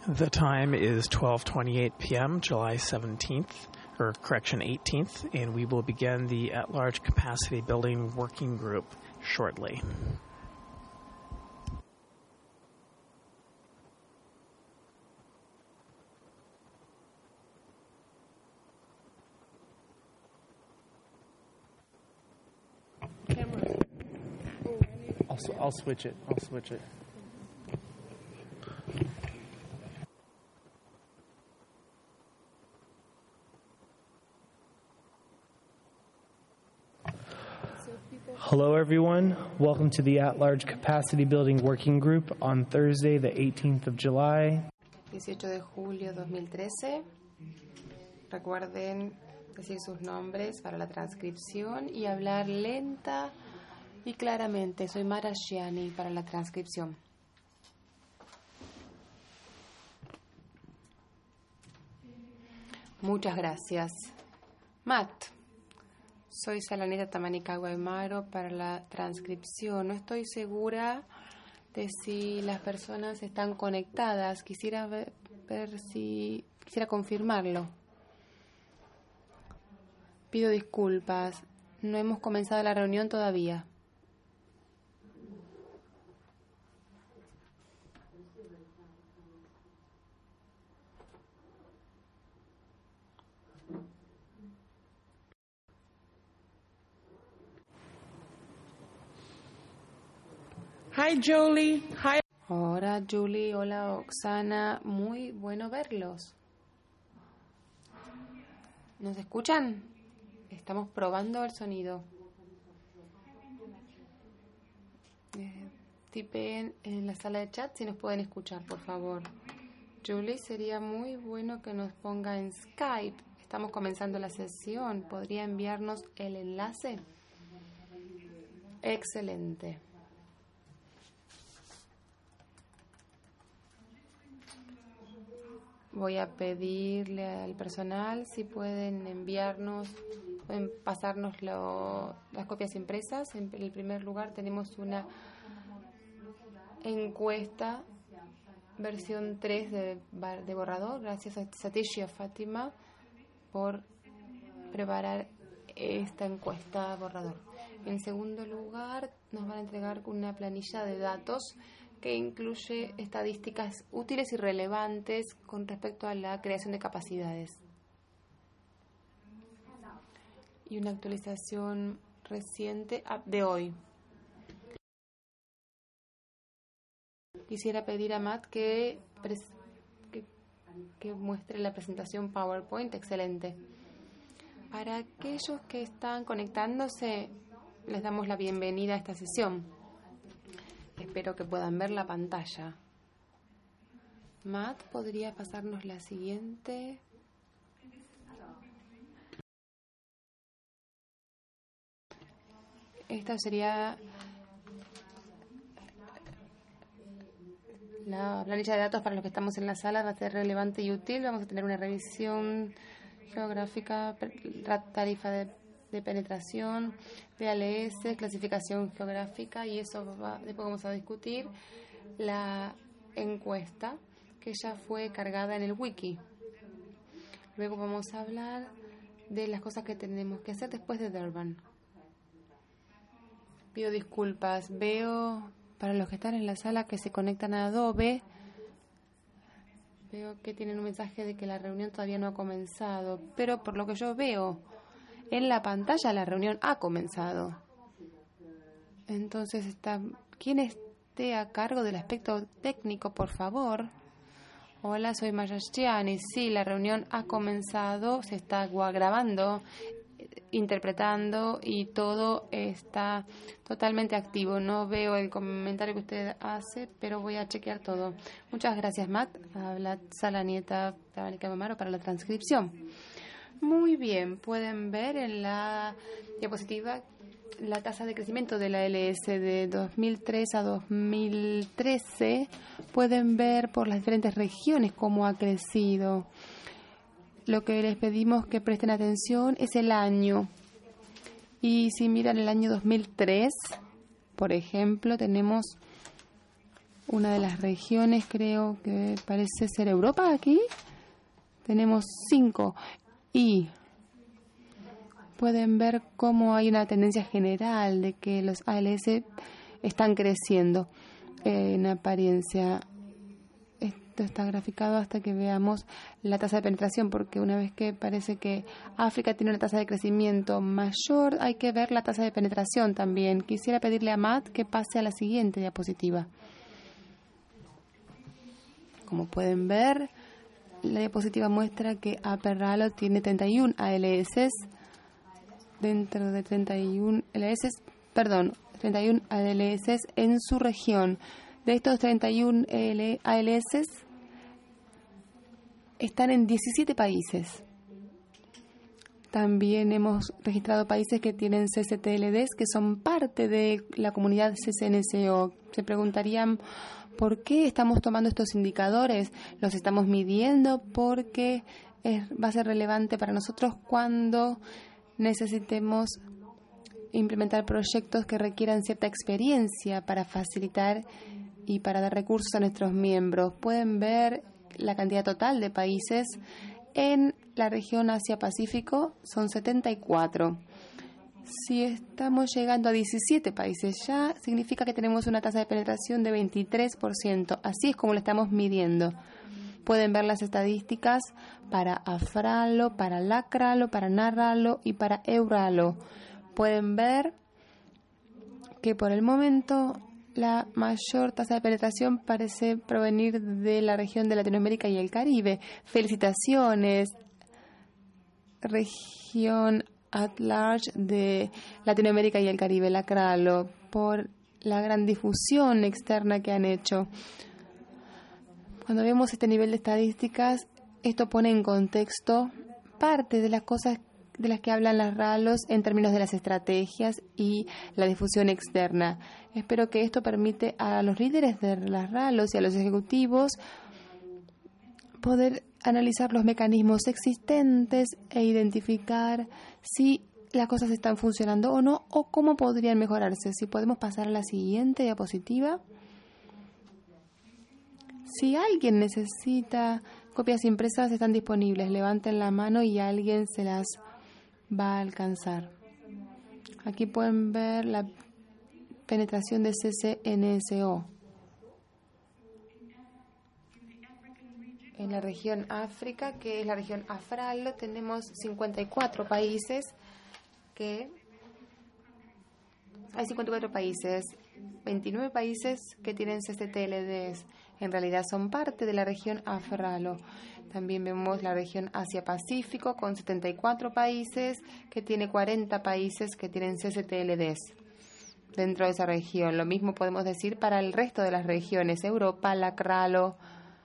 The time is 12:28 p.m., July 18th, and we will begin the at-large capacity building working group shortly. I'll switch it. Hello, everyone. Welcome to the At-Large Capacity Building Working Group on Thursday, the 18th of July. 18 de julio 2013. Recuerden decir sus nombres para la transcripción y hablar lenta y claramente. Soy Mara Gianni para la transcripción. Muchas gracias. Matt. Soy Salaneta Tamanica Guaymaro para la transcripción. No estoy segura de si las personas están conectadas. Quisiera quisiera confirmarlo. Pido disculpas. No hemos comenzado la reunión todavía. Hi, Jolie. Hi. Hola, Julie. Hola, Oksana. Muy bueno verlos. ¿Nos escuchan? Estamos probando el sonido. Tipeen en la sala de chat si nos pueden escuchar, por favor. Julie, sería muy bueno que nos ponga en Skype. Estamos comenzando la sesión. ¿Podría enviarnos el enlace? Excelente. Voy a pedirle al personal si pueden pueden pasarnos las copias impresas. En el primer lugar tenemos una encuesta versión 3 de borrador. Gracias a Satish y a Fátima por preparar esta encuesta borrador. En segundo lugar, nos van a entregar una planilla de datos que incluye estadísticas útiles y relevantes con respecto a la creación de capacidades. Y una actualización reciente de hoy. Quisiera pedir a Matt que muestre la presentación PowerPoint. Excelente. Para aquellos que están conectándose, les damos la bienvenida a esta sesión. Espero que puedan ver la pantalla. Matt, ¿podría pasarnos la siguiente? Esta sería la planilla de datos para los que estamos en la sala. Va a ser relevante y útil. Vamos a tener una revisión geográfica, tarifa de penetración, PALS, clasificación geográfica, y eso después vamos a discutir la encuesta que ya fue cargada en el wiki. Luego vamos a hablar de las cosas que tenemos que hacer después de Durban. Pido disculpas. Veo, para los que están en la sala que se conectan a Adobe, veo que tienen un mensaje de que la reunión todavía no ha comenzado, pero por lo que yo veo en la pantalla, la reunión ha comenzado. Entonces, ¿quién esté a cargo del aspecto técnico, por favor? Hola, soy Maya Gianni. Sí, la reunión ha comenzado, se está grabando, interpretando y todo está totalmente activo. No veo el comentario que usted hace, pero voy a chequear todo. Muchas gracias, Matt. Habla Salanieta Tabanica Mamaro para la transcripción. Muy bien, pueden ver en la diapositiva la tasa de crecimiento de la LS de 2003 a 2013. Pueden ver por las diferentes regiones cómo ha crecido. Lo que les pedimos que presten atención es el año. Y si miran el año 2003, por ejemplo, tenemos una de las regiones, creo que parece ser Europa aquí. Tenemos 5 y pueden ver cómo hay una tendencia general de que los ALS están creciendo en apariencia. Esto está graficado hasta que veamos la tasa de penetración, porque una vez que parece que África tiene una tasa de crecimiento mayor, hay que ver la tasa de penetración también. Quisiera pedirle a Matt que pase a la siguiente diapositiva. Como pueden ver, la diapositiva muestra que Aperralo tiene 31 ALS. Dentro de 31 ALS en su región. De estos 31 ALS están en 17 países. También hemos registrado países que tienen CCTLDs que son parte de la comunidad CCNCO. Se preguntarían por qué estamos tomando estos indicadores. Los estamos midiendo porque va a ser relevante para nosotros cuando necesitemos implementar proyectos que requieran cierta experiencia para facilitar y para dar recursos a nuestros miembros. Pueden ver la cantidad total de países en la región Asia-Pacífico, son 74. Si estamos llegando a 17 países ya, significa que tenemos una tasa de penetración de 23%. Así es como lo estamos midiendo. Pueden ver las estadísticas para Afralo, para Lacralo, para Narralo y para Euralo. Pueden ver que por el momento la mayor tasa de penetración parece provenir de la región de Latinoamérica y el Caribe. Felicitaciones, región at large de Latinoamérica y el Caribe, Lacralo, por la gran difusión externa que han hecho. Cuando vemos este nivel de estadísticas, esto pone en contexto parte de las cosas de las que hablan las RALOS en términos de las estrategias y la difusión externa. Espero que esto permite a los líderes de las RALOS y a los ejecutivos poder analizar los mecanismos existentes e identificar si las cosas están funcionando o no, o cómo podrían mejorarse. Si podemos pasar a la siguiente diapositiva. Si alguien necesita copias impresas, están disponibles. Levanten la mano y alguien se las va a alcanzar. Aquí pueden ver la penetración de CCNSO. En la región África, que es la región Afralo, tenemos 54 países hay 54 países, 29 países que tienen CCTLDs. En realidad son parte de la región Afralo. También vemos la región Asia-Pacífico con 74 países, que tiene 40 países que tienen CCTLDs dentro de esa región. Lo mismo podemos decir para el resto de las regiones. Europa, Lacralo,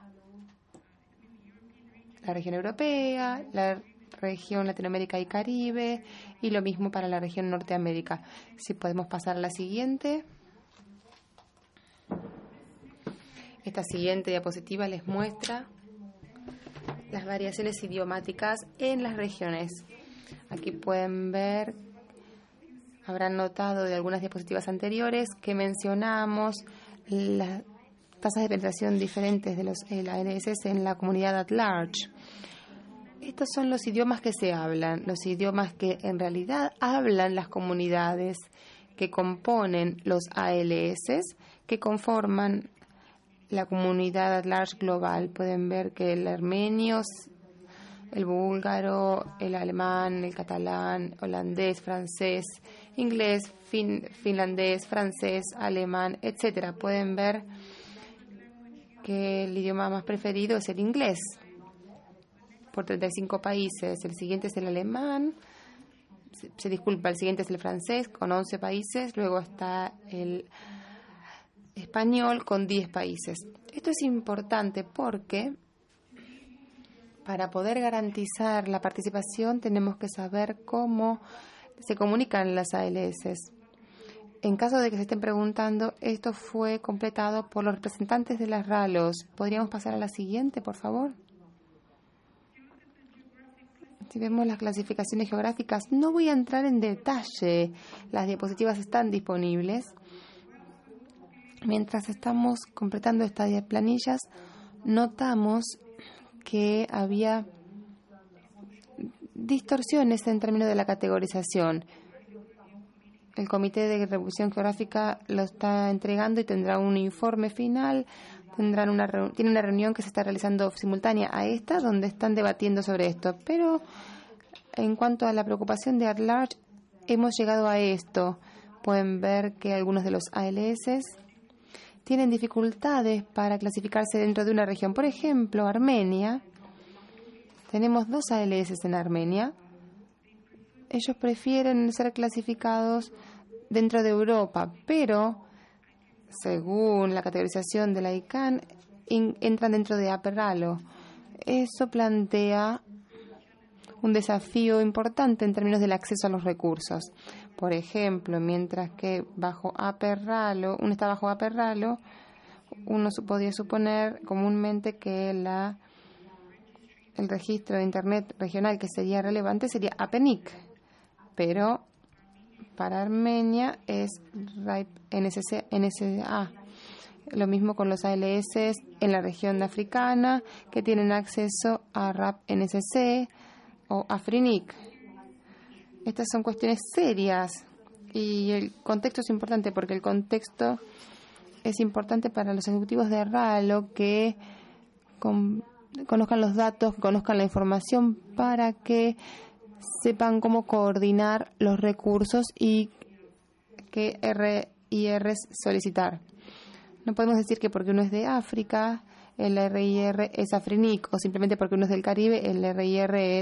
la región europea, la región Latinoamérica y Caribe, y lo mismo para la región Norteamérica. Si podemos pasar a la siguiente. Esta siguiente diapositiva les muestra las variaciones idiomáticas en las regiones. Aquí pueden ver, habrán notado de algunas diapositivas anteriores que mencionamos las tasas de penetración diferentes de los ALS en la comunidad at large. Estos son los idiomas que se hablan, los idiomas que en realidad hablan las comunidades que componen los ALS, que conforman la comunidad at large global. Pueden ver que el armenio, el búlgaro, el alemán, el catalán, holandés, francés, inglés, finlandés, francés, alemán, etcétera. Pueden ver que el idioma más preferido es el inglés por 35 países. El siguiente es el alemán. El siguiente es el francés con 11 países. Luego está el español con 10 países. Esto es importante porque para poder garantizar la participación tenemos que saber cómo se comunican las ALS. En caso de que se estén preguntando, esto fue completado por los representantes de las RALOS. ¿Podríamos pasar a la siguiente, por favor? Si vemos las clasificaciones geográficas, no voy a entrar en detalle. Las diapositivas están disponibles. Mientras estamos completando estas planillas, notamos que había distorsiones en términos de la categorización. El Comité de Revisión Geográfica lo está entregando y tendrá un informe final. Tiene una reunión que se está realizando simultánea a esta, donde están debatiendo sobre esto. Pero en cuanto a la preocupación de at large, hemos llegado a esto. Pueden ver que algunos de los ALS tienen dificultades para clasificarse dentro de una región. Por ejemplo, Armenia. Tenemos 2 ALS en Armenia. Ellos prefieren ser clasificados dentro de Europa, pero según la categorización de la ICANN, entran dentro de Upper Ralo. Eso plantea un desafío importante en términos del acceso a los recursos. Por ejemplo, mientras que bajo Upper Ralo, uno está bajo Upper Ralo, uno podría suponer comúnmente que el registro de Internet regional que sería relevante sería APNIC, pero para Armenia es RIPE NSA. Lo mismo con los ALS en la región africana que tienen acceso a RAP NSC o AFRINIC. Estas son cuestiones serias y el contexto es importante porque el contexto es importante para los ejecutivos de RALO que conozcan los datos, que conozcan la información para que sepan cómo coordinar los recursos y qué RIRs solicitar. No podemos decir que porque uno es de África, el RIR es AFRINIC, o simplemente porque uno es del Caribe, el RIR es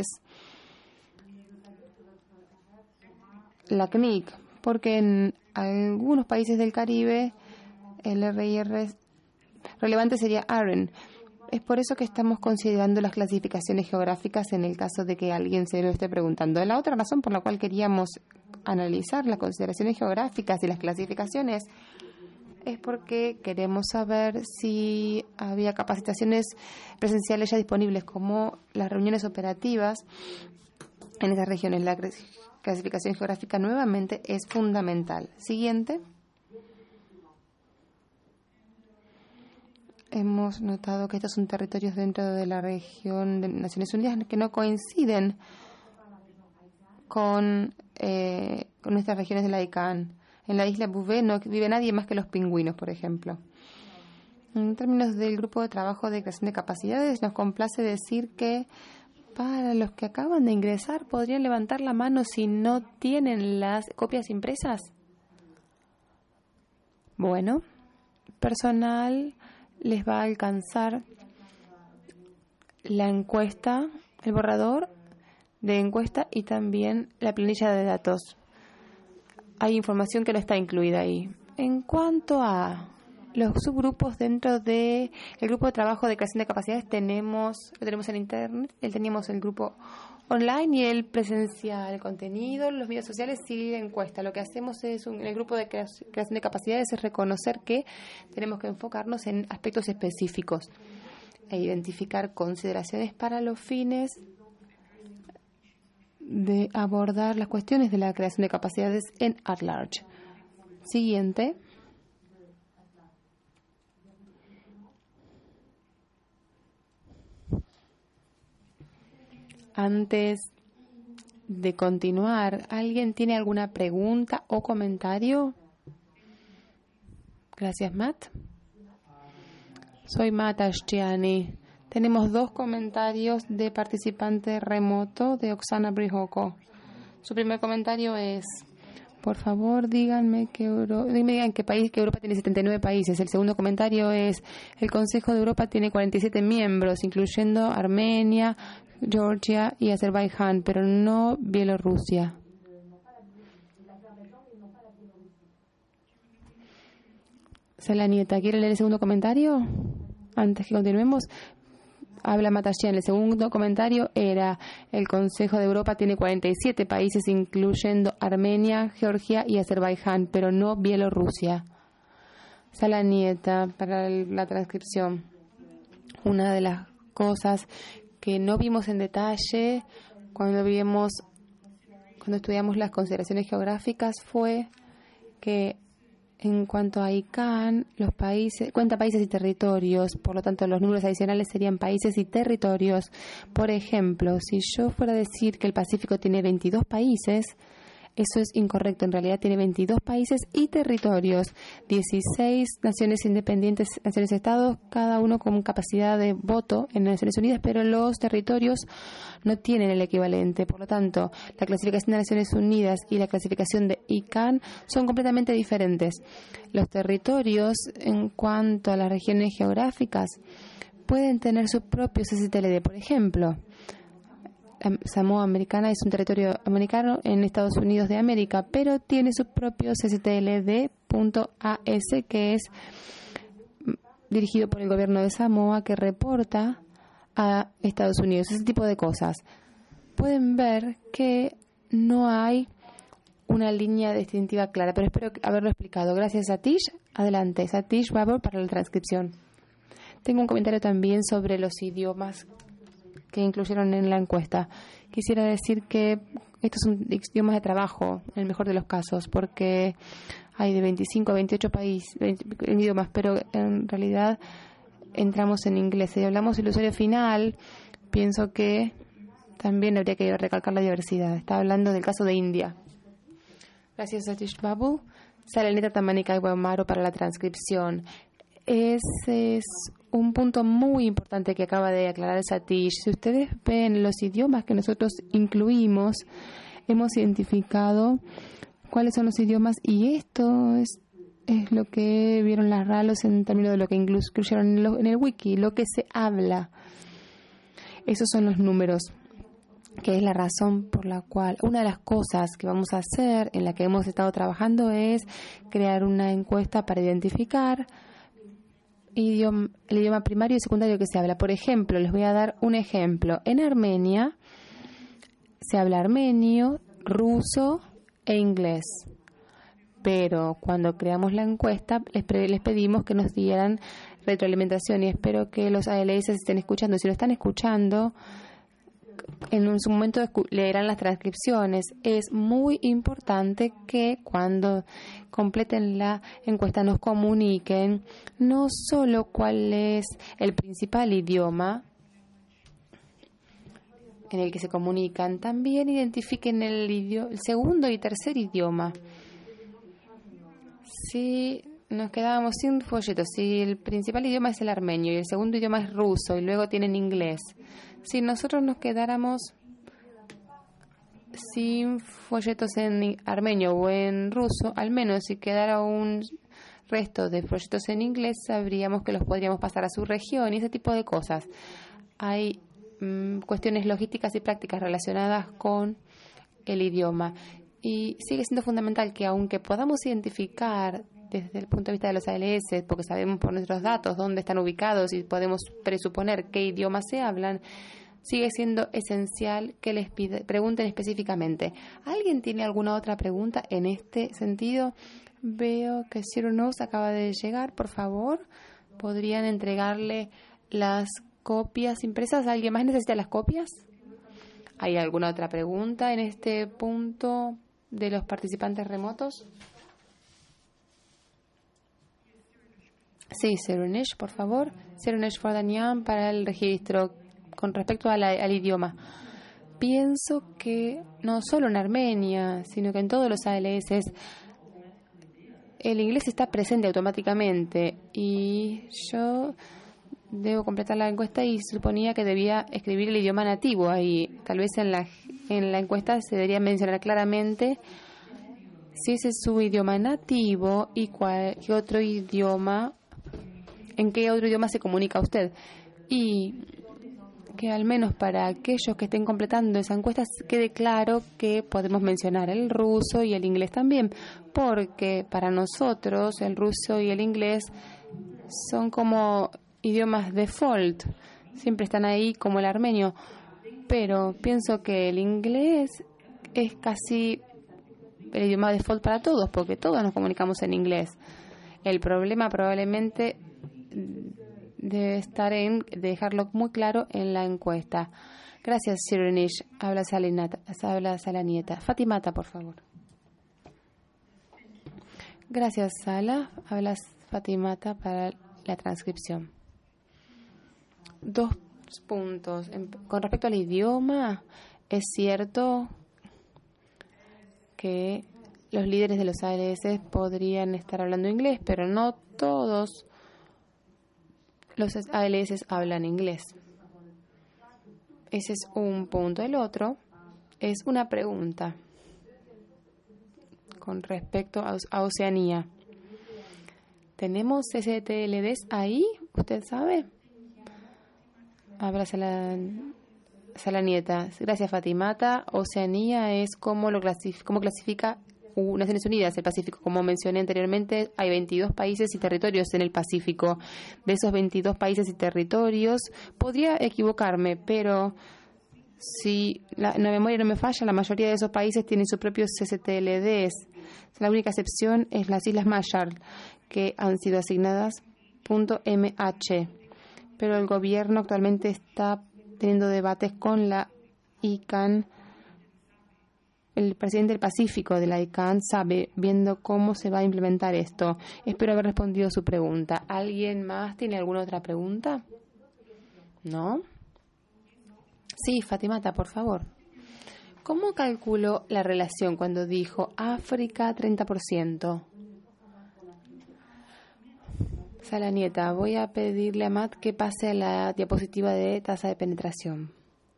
la CNIC, porque en algunos países del Caribe el RIR relevante sería AREN. Es por eso que estamos considerando las clasificaciones geográficas en el caso de que alguien se lo esté preguntando. La otra razón por la cual queríamos analizar las consideraciones geográficas y las clasificaciones es porque queremos saber si había capacitaciones presenciales ya disponibles, como las reuniones operativas en esas regiones. La clasificación geográfica nuevamente es fundamental. Siguiente. Hemos notado que estos son territorios dentro de la región de Naciones Unidas que no coinciden con nuestras regiones de la ICANN. En la isla Bouvet no vive nadie más que los pingüinos, por ejemplo. En términos del grupo de trabajo de creación de capacidades, nos complace decir que para los que acaban de ingresar, ¿podrían levantar la mano si no tienen las copias impresas? Bueno, personal les va a alcanzar la encuesta, el borrador de encuesta y también la planilla de datos. Hay información que no está incluida ahí. En cuanto a los subgrupos dentro del grupo de trabajo de creación de capacidades, lo tenemos en internet, teníamos el grupo online y el presencial, el contenido, los medios sociales y la encuesta. Lo que hacemos en el grupo de creación de capacidades es reconocer que tenemos que enfocarnos en aspectos específicos e identificar consideraciones para los fines de abordar las cuestiones de la creación de capacidades en at large. Siguiente. Antes de continuar, ¿alguien tiene alguna pregunta o comentario? Gracias, Matt. Soy Matt Ashtiani. Tenemos 2 comentarios de participante remoto de Oksana Brihoko. Su primer comentario es: por favor, díganme en qué país, que Europa tiene 79 países. El segundo comentario es: el Consejo de Europa tiene 47 miembros, incluyendo Armenia, Georgia y Azerbaiyán, pero no Bielorrusia. Sala Nieta, ¿quiere leer el segundo comentario? Antes que continuemos, habla Matashian. El segundo comentario era: el Consejo de Europa tiene 47 países, incluyendo Armenia, Georgia y Azerbaiyán, pero no Bielorrusia. Sala Nieta, para la transcripción. Una de las cosas que no vimos en detalle cuando estudiamos las consideraciones geográficas fue que En cuanto a ICANN, cuenta países y territorios, por lo tanto los números adicionales serían países y territorios. Por ejemplo, si yo fuera a decir que el Pacífico tiene 22 países, eso es incorrecto. En realidad tiene 22 países y territorios, 16 naciones independientes, naciones-estados, cada uno con capacidad de voto en las Naciones Unidas, pero los territorios no tienen el equivalente. Por lo tanto, la clasificación de Naciones Unidas y la clasificación de ICANN son completamente diferentes. Los territorios, en cuanto a las regiones geográficas, pueden tener sus propios STLD. Por ejemplo, Samoa Americana es un territorio americano en Estados Unidos de América, pero tiene sus propios STLD.AS, que es dirigido por el gobierno de Samoa, que reporta a Estados Unidos. Ese tipo de cosas. Pueden ver que no hay una línea distintiva clara, pero espero haberlo explicado. Gracias, Satish. Adelante, Satish Babur, para la transcripción. Tengo un comentario también sobre los idiomas que incluyeron en la encuesta. Quisiera decir que estos son idiomas de trabajo, en el mejor de los casos, porque hay de 25 a 28 idiomas, pero en realidad entramos en inglés. Si hablamos del usuario final, pienso que también habría que recalcar la diversidad. Está hablando del caso de India. Gracias, Satish Babu. Salenita Tamanika y Guamaro para la transcripción. Ese es un punto muy importante que acaba de aclarar Satish. Si ustedes ven los idiomas que nosotros incluimos, hemos identificado cuáles son los idiomas, y esto es lo que vieron las RALOS en términos de lo que incluyeron en el wiki, lo que se habla. Esos son los números, que es la razón por la cual una de las cosas que vamos a hacer, en la que hemos estado trabajando, es crear una encuesta para identificar el idioma primario y secundario que se habla. Por ejemplo, les voy a dar un ejemplo. En Armenia se habla armenio, ruso e inglés. Pero cuando creamos la encuesta, les pedimos que nos dieran retroalimentación, y espero que los ALS estén escuchando. Si lo están escuchando, en su momento leerán las transcripciones. Es muy importante que cuando completen la encuesta nos comuniquen no solo cuál es el principal idioma en el que se comunican, también identifiquen el segundo y tercer idioma. Si nos quedábamos sin folletos, si el principal idioma es el armenio y el segundo idioma es ruso y luego tienen inglés, si nosotros nos quedáramos sin folletos en armenio o en ruso, al menos si quedara un resto de folletos en inglés, sabríamos que los podríamos pasar a su región y ese tipo de cosas. Hay cuestiones logísticas y prácticas relacionadas con el idioma, y sigue siendo fundamental que, aunque podamos identificar desde el punto de vista de los ALS, porque sabemos por nuestros datos dónde están ubicados y podemos presuponer qué idiomas se hablan, sigue siendo esencial que les pregunten específicamente. ¿Alguien tiene alguna otra pregunta en este sentido? Veo que Zero Nose acaba de llegar. Por favor, ¿podrían entregarle las copias impresas? ¿Alguien más necesita las copias? ¿Hay alguna otra pregunta en este punto de los participantes remotos? Sí, Serunesh, por favor. Serunesh Fordanian para el registro. Con respecto al idioma, pienso que no solo en Armenia, sino que en todos los ALS el inglés está presente automáticamente, y yo debo completar la encuesta y suponía que debía escribir el idioma nativo ahí. Tal vez en la encuesta se debería mencionar claramente si ese es su idioma nativo y en qué otro idioma se comunica usted. Y que al menos para aquellos que estén completando esa encuesta quede claro que podemos mencionar el ruso y el inglés también, porque para nosotros el ruso y el inglés son como idiomas default, siempre están ahí, como el armenio, pero pienso que el inglés es casi el idioma default para todos, porque todos nos comunicamos en inglés. El problema probablemente debe estar en dejarlo muy claro en la encuesta. Gracias, Sirenish. Habla Salanieta. Fatimata, por favor. Gracias, Sala. Hablas Fatimata para la transcripción. 2 puntos. Con respecto al idioma, es cierto que los líderes de los ALS podrían estar hablando inglés, pero no todos los ALS hablan inglés. Ese es un punto. El otro es una pregunta con respecto a Oceanía. ¿Tenemos STLDs ahí? ¿Usted sabe? Habla Salanieta. Gracias, Fatimata. Oceanía es cómo clasifica Naciones Unidas el Pacífico. Como mencioné anteriormente, hay 22 países y territorios en el Pacífico. De esos 22 países y territorios, podría equivocarme, pero si la memoria no me falla, la mayoría de esos países tienen sus propios STLDs. La única excepción es las Islas Marshall, que han sido asignadas .mh. Pero el gobierno actualmente está teniendo debates con la ICANN. El presidente del Pacífico de la ICANN sabe, viendo cómo se va a implementar esto. Espero haber respondido su pregunta. ¿Alguien más tiene alguna otra pregunta? ¿No? Sí, Fatimata, por favor. ¿Cómo calculó la relación cuando dijo África 30%? Salanieta, voy a pedirle a Matt que pase a la diapositiva de tasa de penetración.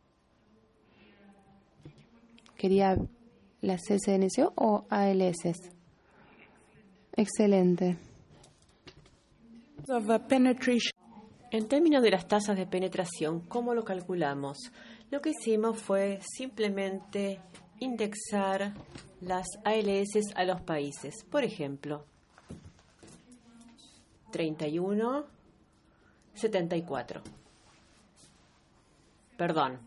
¿Quería las SNCO o ALS? Excelente. En términos de las tasas de penetración, ¿cómo lo calculamos? Lo que hicimos fue simplemente indexar las ALS a los países. Por ejemplo, 31, 74. Perdón.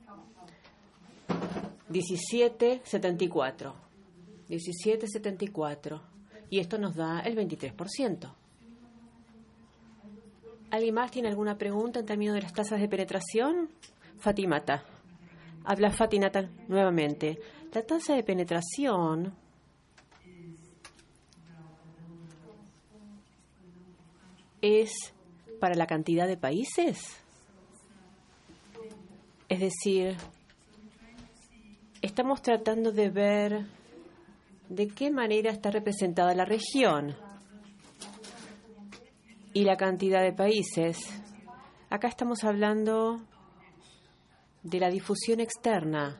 17, 74. 17, 74. Y esto nos da el 23%. ¿Alguien más tiene alguna pregunta en términos de las tasas de penetración? Fatimata. Habla Fatimata nuevamente. La tasa de penetración es para la cantidad de países. Es decir, estamos tratando de ver de qué manera está representada la región y la cantidad de países. Acá estamos hablando de la difusión externa.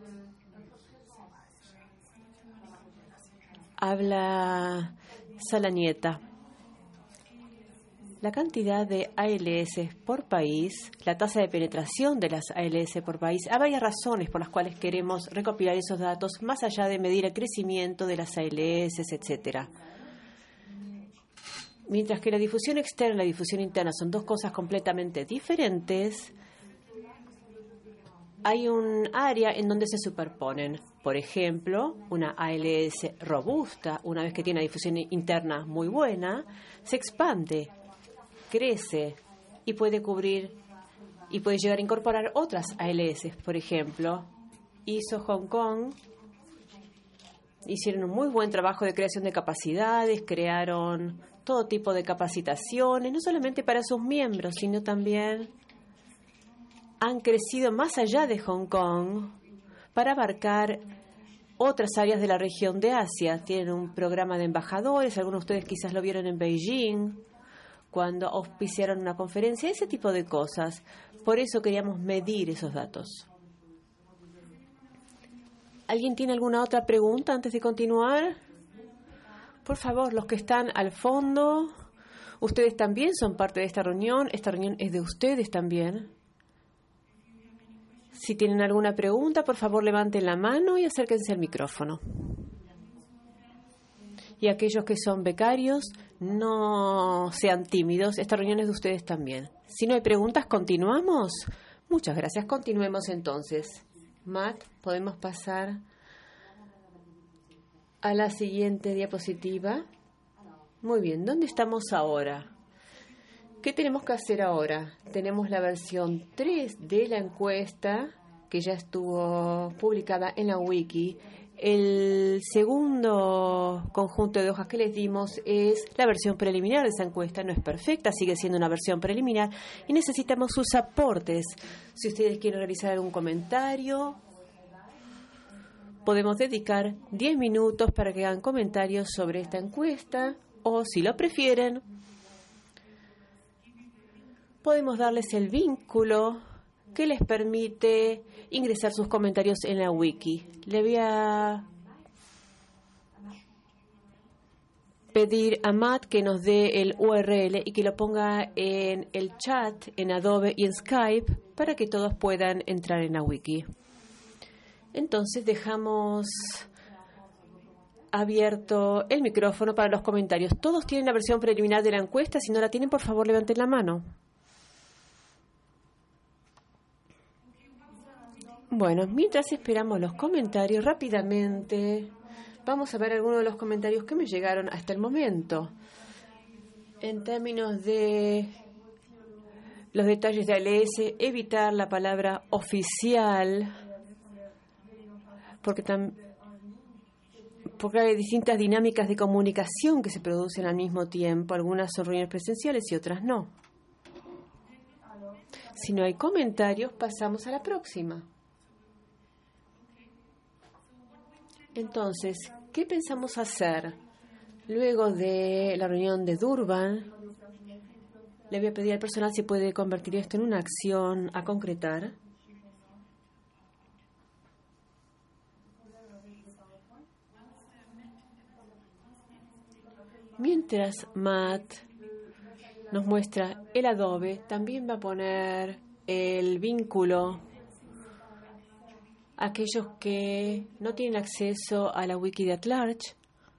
Habla Salanieta. La cantidad de ALS por país, la tasa de penetración de las ALS por país, hay varias razones por las cuales queremos recopilar esos datos, más allá de medir el crecimiento de las ALS, etcétera. Mientras que la difusión externa y la difusión interna son dos cosas completamente diferentes, hay un área en donde se superponen. Por ejemplo, una ALS robusta, una vez que tiene una difusión interna muy buena, se expande, crece y puede cubrir y puede llegar a incorporar otras ALS. Por ejemplo, hizo Hong Kong, hicieron un muy buen trabajo de creación de capacidades, crearon todo tipo de capacitaciones, no solamente para sus miembros, sino también han crecido más allá de Hong Kong para abarcar otras áreas de la región de Asia. Tienen un programa de embajadores, algunos de ustedes quizás lo vieron en Beijing, cuando auspiciaron una conferencia, ese tipo de cosas. Por eso queríamos medir esos datos. ¿Alguien tiene alguna otra pregunta antes de continuar? Por favor, los que están al fondo, ustedes también son parte de esta reunión. Esta reunión es de ustedes también. Si tienen alguna pregunta, por favor, levanten la mano y acérquense al micrófono. Y aquellos que son becarios, no sean tímidos. Esta reunión es de ustedes también. Si no hay preguntas, ¿continuamos? Muchas gracias. Continuemos entonces. Matt, podemos pasar a la siguiente diapositiva. Muy bien, ¿dónde estamos ahora? ¿Qué tenemos que hacer ahora? Tenemos la versión 3 de la encuesta que ya estuvo publicada en la wiki. el segundo conjunto de hojas que les dimos es la versión preliminar de esa encuesta. No es perfecta, sigue siendo una versión preliminar y necesitamos sus aportes. Si ustedes quieren realizar algún comentario, podemos dedicar 10 minutos para que hagan comentarios sobre esta encuesta, o si lo prefieren, podemos darles el vínculo que les permite ingresar sus comentarios en la wiki. Le voy a pedir a Matt que nos dé el URL y que lo ponga en el chat, en Adobe y en Skype, para que todos puedan entrar en la wiki. Entonces dejamos abierto el micrófono para los comentarios. ¿Todos tienen la versión preliminar de la encuesta? Si no la tienen, por favor, levanten la mano. Bueno, mientras esperamos los comentarios, rápidamente vamos a ver algunos de los comentarios que me llegaron hasta el momento. En términos de los detalles de ALS, evitar la palabra oficial, porque hay distintas dinámicas de comunicación que se producen al mismo tiempo. Algunas son reuniones presenciales y otras no. Si no hay comentarios, pasamos a la próxima. Entonces, ¿qué pensamos hacer? Luego de la reunión de Durban, le voy a pedir al personal si puede convertir esto en una acción a concretar. Mientras Matt nos muestra el Adobe, también va a poner el vínculo a aquellos que no tienen acceso a la wiki de @large.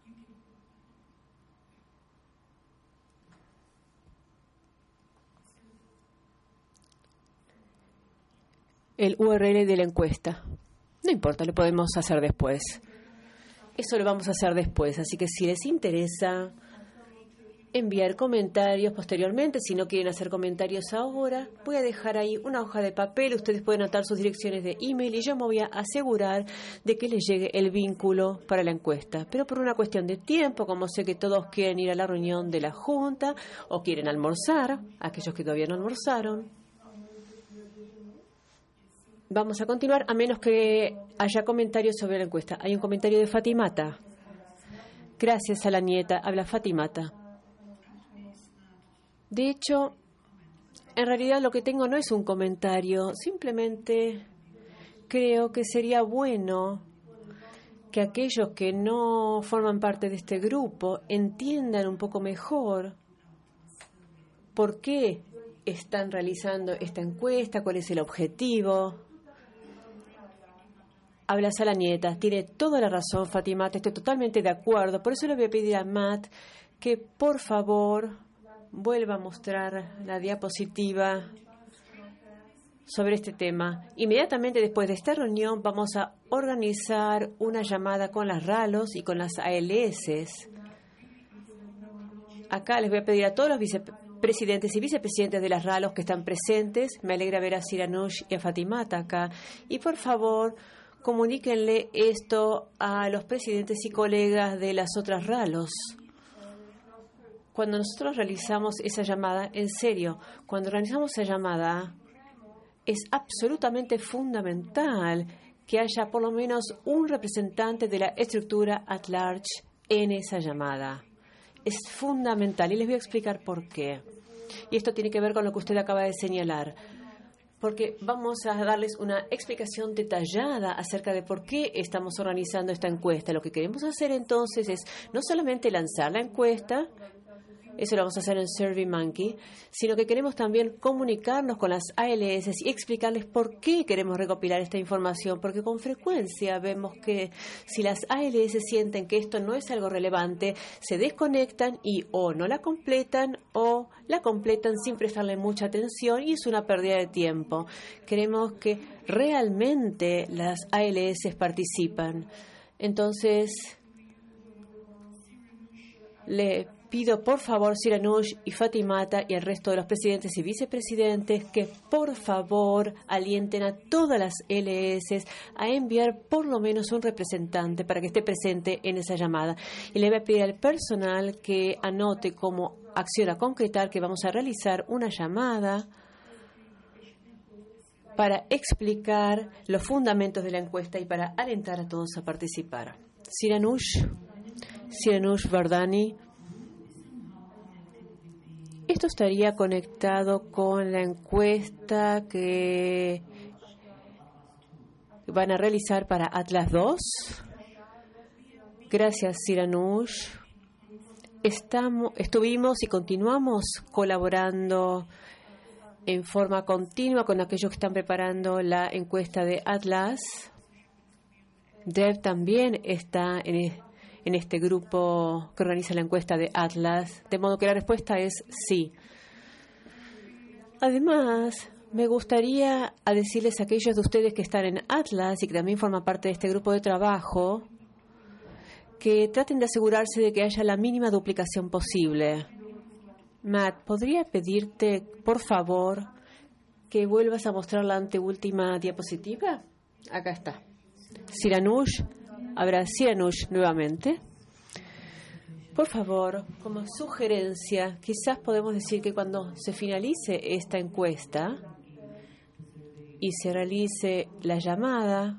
El URL de la encuesta. No importa, lo podemos hacer después. Eso lo vamos a hacer después, así que si les interesa enviar comentarios posteriormente, si no quieren hacer comentarios ahora, voy a dejar ahí una hoja de papel, ustedes pueden anotar sus direcciones de email y yo me voy a asegurar de que les llegue el vínculo para la encuesta. Pero por una cuestión de tiempo, como sé que todos quieren ir a la reunión de la Junta o quieren almorzar, aquellos que todavía no almorzaron, vamos a continuar a menos que haya comentarios sobre la encuesta. Hay un comentario de Fatimata. Gracias a la nieta, habla Fatimata. De hecho, en realidad lo que tengo no es un comentario, simplemente creo que sería bueno que aquellos que no forman parte de este grupo entiendan un poco mejor por qué están realizando esta encuesta, cuál es el objetivo. Hablas a la nieta, tiene toda la razón, Fátima, estoy totalmente de acuerdo. Por eso le voy a pedir a Matt que por favor vuelva a mostrar la diapositiva sobre este tema. Inmediatamente después de esta reunión vamos a organizar una llamada con las RALOS y con las ALS. Acá les voy a pedir a todos los vicepresidentes y vicepresidentes de las RALOS que están presentes. Me alegra ver a Siranush y a Fatimata acá. Y por favor, comuníquenle esto a los presidentes y colegas de las otras RALOS. Cuando nosotros realizamos esa llamada, en serio, cuando realizamos esa llamada, es absolutamente fundamental que haya por lo menos un representante de la estructura at large en esa llamada. Es fundamental y les voy a explicar por qué. Y esto tiene que ver con lo que usted acaba de señalar. Porque vamos a darles una explicación detallada acerca de por qué estamos organizando esta encuesta. Lo que queremos hacer entonces es no solamente lanzar la encuesta, eso lo vamos a hacer en SurveyMonkey, sino que queremos también comunicarnos con las ALS y explicarles por qué queremos recopilar esta información, porque con frecuencia vemos que si las ALS sienten que esto no es algo relevante, se desconectan y o no la completan o la completan sin prestarle mucha atención y es una pérdida de tiempo. Queremos que realmente las ALS participan. Entonces, le pido por favor, Siranush y Fatimata y al resto de los presidentes y vicepresidentes que por favor alienten a todas las LS a enviar por lo menos un representante para que esté presente en esa llamada. Y le voy a pedir al personal que anote como acción a concretar que vamos a realizar una llamada para explicar los fundamentos de la encuesta y para alentar a todos a participar. Siranush Vardani. Esto estaría conectado con la encuesta que van a realizar para Atlas 2. Gracias, Siranush. Estuvimos y continuamos colaborando en forma continua con aquellos que están preparando la encuesta de Atlas. Dev también está en este grupo que organiza la encuesta de Atlas, de modo que la respuesta es sí. Además, me gustaría decirles a aquellos de ustedes que están en Atlas y que también forman parte de este grupo de trabajo, que traten de asegurarse de que haya la mínima duplicación posible. Matt, ¿podría pedirte, por favor, que vuelvas a mostrar la anteúltima diapositiva? Acá está. Siranush, habrá Siranush nuevamente. Por favor, como sugerencia, quizás podemos decir que cuando se finalice esta encuesta y se realice la llamada,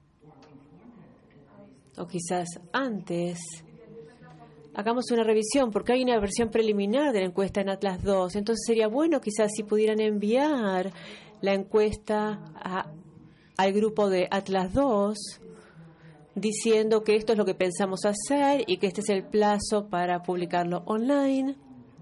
o quizás antes, hagamos una revisión, porque hay una versión preliminar de la encuesta en Atlas 2. Entonces sería bueno quizás si pudieran enviar la encuesta al grupo de Atlas 2, diciendo que esto es lo que pensamos hacer y que este es el plazo para publicarlo online.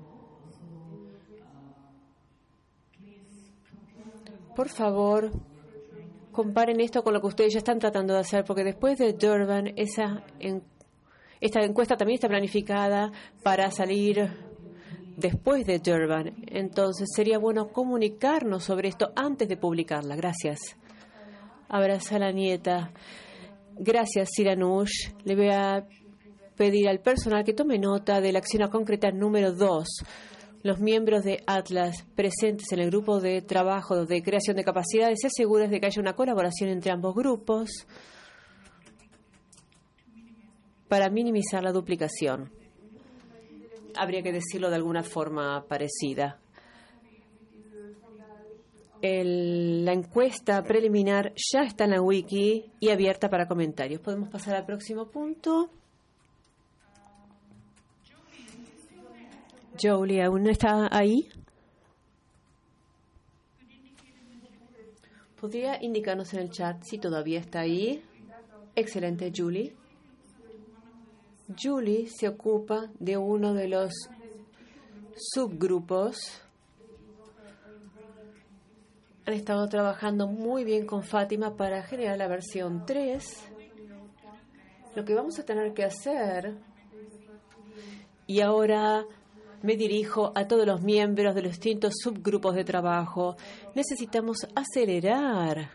Por favor, comparen esto con lo que ustedes ya están tratando de hacer, porque después de Durban, esta encuesta también está planificada para salir después de Durban. Entonces, sería bueno comunicarnos sobre esto antes de publicarla. Gracias. Abraza a la nieta. Gracias, Siranush. Le voy a pedir al personal que tome nota de la acción a concretar número 2. Los miembros de Atlas presentes en el grupo de trabajo de creación de capacidades se aseguran de que haya una colaboración entre ambos grupos para minimizar la duplicación. Habría que decirlo de alguna forma parecida. La encuesta preliminar ya está en la wiki y abierta para comentarios. Podemos pasar al próximo punto. Jolie, ¿aún no está ahí? ¿Podría indicarnos en el chat si todavía está ahí? Excelente, Julie. Julie se ocupa de uno de los subgrupos. Han estado trabajando muy bien con Fátima para generar la versión 3. Lo que vamos a tener que hacer, y ahora me dirijo a todos los miembros de los distintos subgrupos de trabajo, necesitamos acelerar.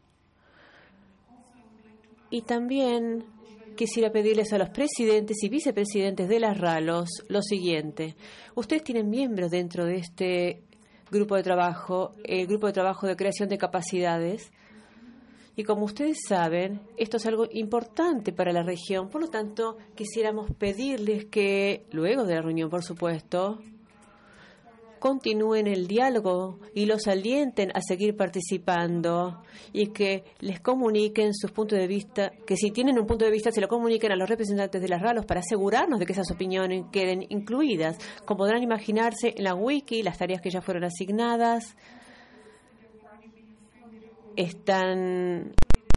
Y también quisiera pedirles a los presidentes y vicepresidentes de las RALOS lo siguiente. Ustedes tienen miembros dentro de este grupo de trabajo, el grupo de trabajo de creación de capacidades. Y como ustedes saben, esto es algo importante para la región. Por lo tanto, quisiéramos pedirles que, luego de la reunión, por supuesto, continúen el diálogo y los alienten a seguir participando y que les comuniquen sus puntos de vista, que si tienen un punto de vista se lo comuniquen a los representantes de las RALOS para asegurarnos de que esas opiniones queden incluidas. Como podrán imaginarse, en la wiki las tareas que ya fueron asignadas están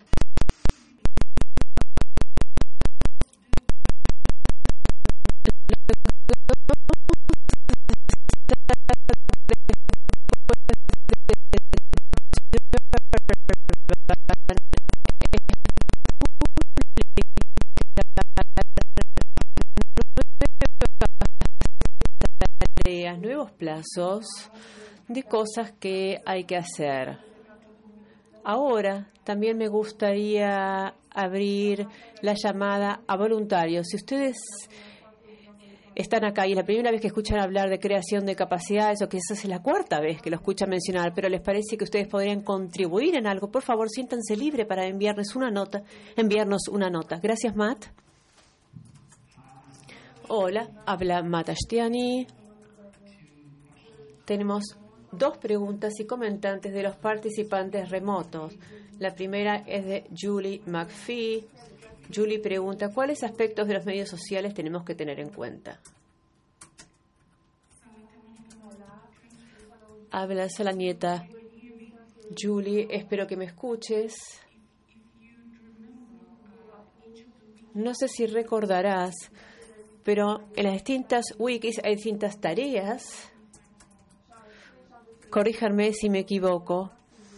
nuevos plazos de cosas que hay que hacer. Ahora también me gustaría abrir la llamada a voluntarios. Si ustedes están acá y es la primera vez que escuchan hablar de creación de capacidades, o quizás es la cuarta vez que lo escuchan mencionar, pero les parece que ustedes podrían contribuir en algo, por favor, siéntanse libre para enviarnos una nota. Gracias, Matt. Hola, habla Matt Ashtiani. Tenemos 2 preguntas y comentantes de los participantes remotos. La primera es de Julie McPhee. Julie pregunta, ¿cuáles aspectos de los medios sociales tenemos que tener en cuenta? Habla la nieta. Julie, espero que me escuches. No sé si recordarás, pero en las distintas wikis hay distintas tareas. Corríjanme si me equivoco.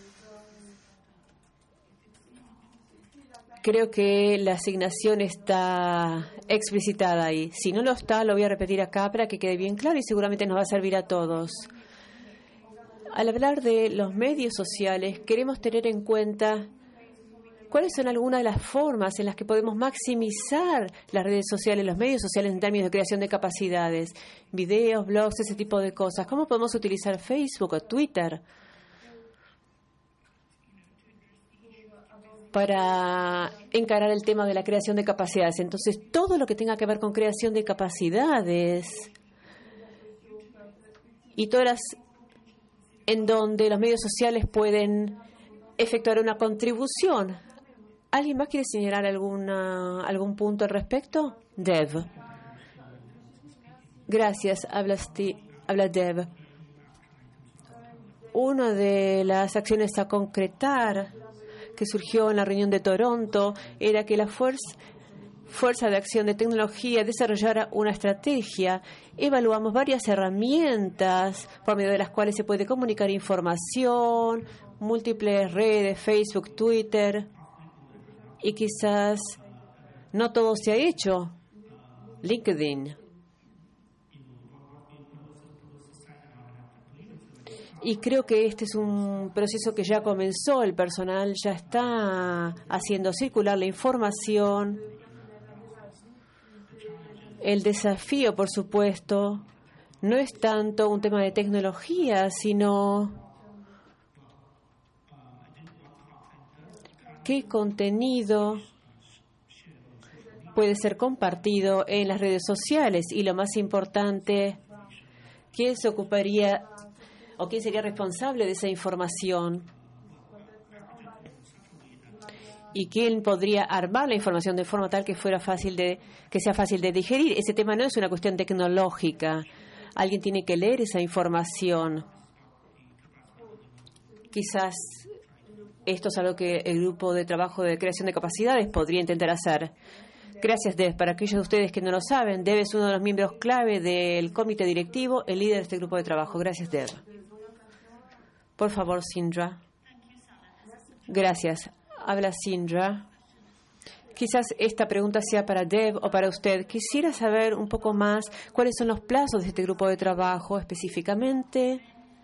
Creo que la asignación está explicitada ahí. Si no lo está, lo voy a repetir acá para que quede bien claro y seguramente nos va a servir a todos. Al hablar de los medios sociales, queremos tener en cuenta cuáles son algunas de las formas en las que podemos maximizar las redes sociales, los medios sociales en términos de creación de capacidades, videos, blogs, ese tipo de cosas. ¿Cómo podemos utilizar Facebook o Twitter para encarar el tema de la creación de capacidades? Entonces, todo lo que tenga que ver con creación de capacidades y todas las en donde los medios sociales pueden efectuar una contribución. ¿Alguien más quiere señalar algún punto al respecto? Dev. Gracias, habla Dev. Una de las acciones a concretar que surgió en la reunión de Toronto era que la Fuerza de Acción de Tecnología desarrollara una estrategia. Evaluamos varias herramientas por medio de las cuales se puede comunicar información, múltiples redes, Facebook, Twitter, y quizás no todo se ha hecho. LinkedIn. Y creo que este es un proceso que ya comenzó. El personal ya está haciendo circular la información. El desafío, por supuesto, no es tanto un tema de tecnología, sino qué contenido puede ser compartido en las redes sociales y, lo más importante, quién se ocuparía o quién sería responsable de esa información y quién podría armar la información de forma tal que sea fácil de digerir. Ese tema no es una cuestión tecnológica. Alguien tiene que leer esa información. Quizás esto es algo que el grupo de trabajo de creación de capacidades podría intentar hacer. Gracias, Dev. Para aquellos de ustedes que no lo saben, Dev es uno de los miembros clave del comité directivo, el líder de este grupo de trabajo. Gracias, Dev. Por favor, Sindra. Gracias. Habla Sindra. Quizás esta pregunta sea para Dev o para usted. Quisiera saber un poco más cuáles son los plazos de este grupo de trabajo específicamente.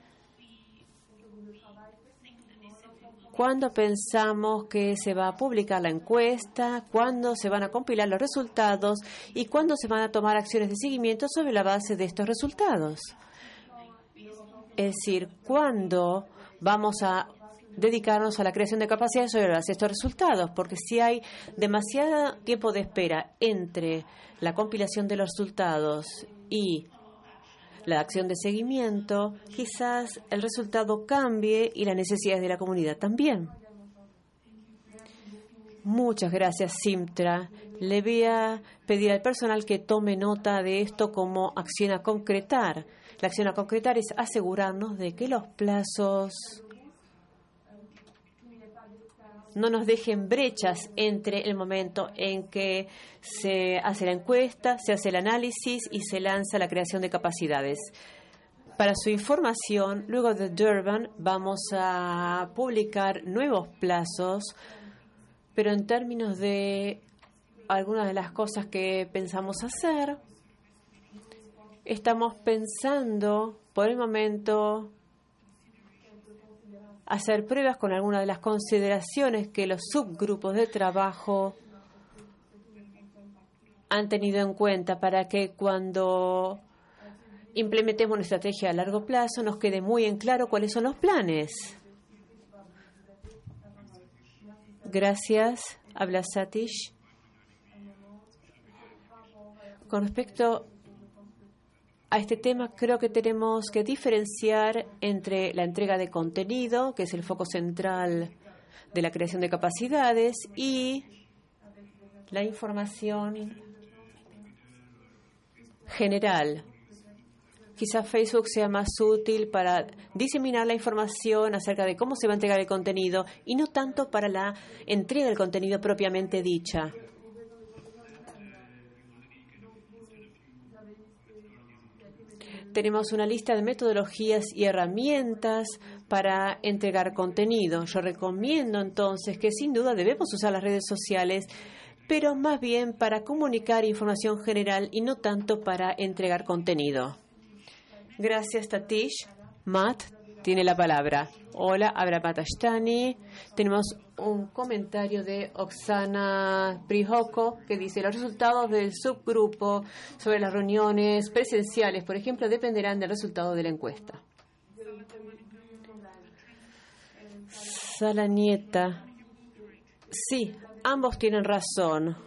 ¿Cuándo pensamos que se va a publicar la encuesta? ¿Cuándo se van a compilar los resultados? ¿Y cuándo se van a tomar acciones de seguimiento sobre la base de estos resultados? Es decir, ¿cuándo vamos a dedicarnos a la creación de capacidades sobre la base de estos resultados? Porque si hay demasiado tiempo de espera entre la compilación de los resultados y la acción de seguimiento, quizás el resultado cambie y las necesidades de la comunidad también. Muchas gracias, Simtra. Le voy a pedir al personal que tome nota de esto como acción a concretar. La acción a concretar es asegurarnos de que los plazos no nos dejen brechas entre el momento en que se hace la encuesta, se hace el análisis y se lanza la creación de capacidades. Para su información, luego de Durban vamos a publicar nuevos plazos, pero en términos de algunas de las cosas que pensamos hacer, estamos pensando por el momento hacer pruebas con algunas de las consideraciones que los subgrupos de trabajo han tenido en cuenta para que cuando implementemos una estrategia a largo plazo nos quede muy en claro cuáles son los planes? Gracias. Habla Satish. Con respecto a este tema, creo que tenemos que diferenciar entre la entrega de contenido, que es el foco central de la creación de capacidades, y la información general. Quizás Facebook sea más útil para diseminar la información acerca de cómo se va a entregar el contenido y no tanto para la entrega del contenido propiamente dicha. Tenemos una lista de metodologías y herramientas para entregar contenido. Yo recomiendo entonces que sin duda debemos usar las redes sociales, pero más bien para comunicar información general y no tanto para entregar contenido. Gracias, Tatish. Matt tiene la palabra. Hola, Abra Patashtani. Tenemos un comentario de Oksana Prihoko que dice: los resultados del subgrupo sobre las reuniones presenciales, por ejemplo, dependerán del resultado de la encuesta. Salanieta. Sí, ambos tienen razón.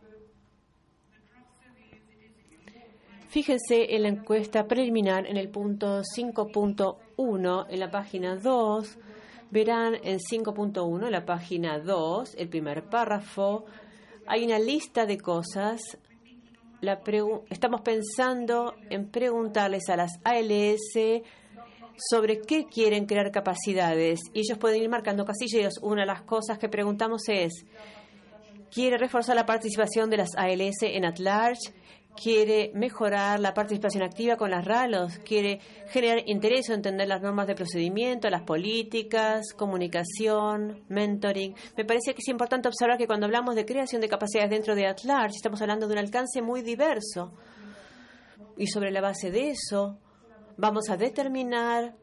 Fíjense en la encuesta preliminar en el punto 5.1 en la página 2. Verán en 5.1, en la página 2, el primer párrafo, hay una lista de cosas. Estamos pensando en preguntarles a las ALS sobre qué quieren crear capacidades. Y ellos pueden ir marcando casillas. Una de las cosas que preguntamos es: ¿quiere reforzar la participación de las ALS en at large? ¿Quiere mejorar la participación activa con las RALOS? ¿Quiere generar interés o entender las normas de procedimiento, las políticas, comunicación, mentoring? Me parece que es importante observar que cuando hablamos de creación de capacidades dentro de at large, estamos hablando de un alcance muy diverso. Y sobre la base de eso, vamos a determinar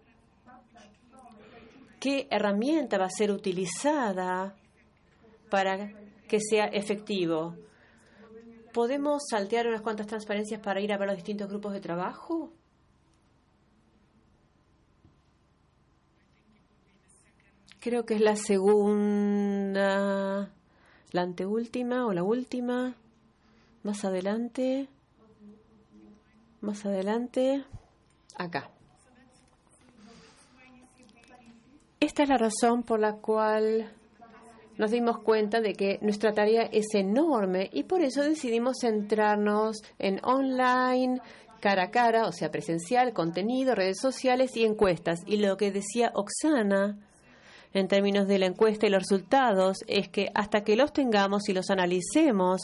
qué herramienta va a ser utilizada para que sea efectivo. ¿Podemos saltear unas cuantas transparencias para ir a ver los distintos grupos de trabajo? Creo que es la segunda, la anteúltima o la última. Más adelante. Más adelante. Acá. Esta es la razón por la cual nos dimos cuenta de que nuestra tarea es enorme y por eso decidimos centrarnos en online, cara a cara, o sea, presencial, contenido, redes sociales y encuestas. Y lo que decía Oksana en términos de la encuesta y los resultados es que hasta que los tengamos y los analicemos,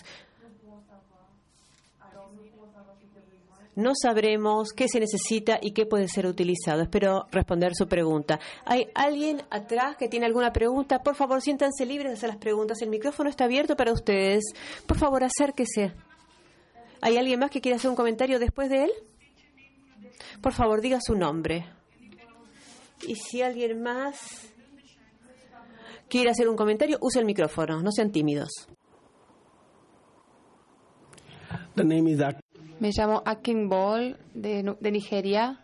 no sabremos qué se necesita y qué puede ser utilizado. Espero responder su pregunta. ¿Hay alguien atrás que tiene alguna pregunta? Por favor, siéntanse libres de hacer las preguntas. El micrófono está abierto para ustedes. Por favor, acérquese. ¿Hay alguien más que quiera hacer un comentario después de él? Por favor, diga su nombre. Y si alguien más quiere hacer un comentario, use el micrófono. No sean tímidos. The name is Me llamo Akin Ball de Nigeria.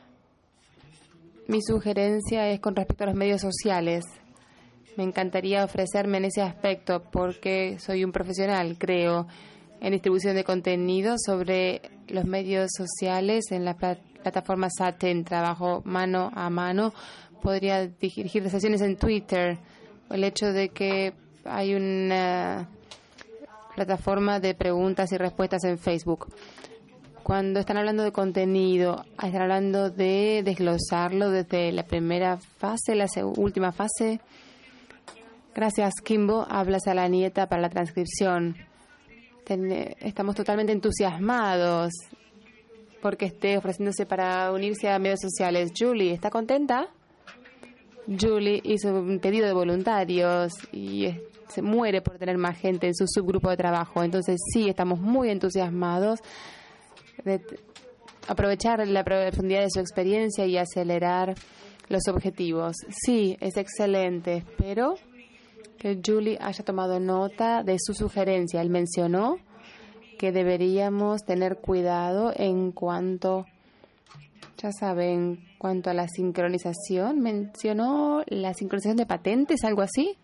Mi sugerencia es con respecto a los medios sociales. Me encantaría ofrecerme en ese aspecto porque soy un profesional, creo, en distribución de contenido sobre los medios sociales en la plataforma Saten. Trabajo mano a mano. Podría dirigir sesiones en Twitter. El hecho de que hay una plataforma de preguntas y respuestas en Facebook. Cuando están hablando de contenido, están hablando de desglosarlo desde la primera fase, la última fase. Gracias, Kimbo. Hablas a la nieta para la transcripción. Estamos totalmente entusiasmados porque esté ofreciéndose para unirse a medios sociales. Julie, ¿está contenta? Julie hizo un pedido de voluntarios y se muere por tener más gente en su subgrupo de trabajo. Entonces, sí, estamos muy entusiasmados de aprovechar la profundidad de su experiencia y acelerar los objetivos. Sí, es excelente. Espero que Julie haya tomado nota de su sugerencia. Él mencionó que deberíamos tener cuidado en cuanto, ya saben, cuanto a la sincronización. ¿Mencionó la sincronización de patentes, algo así?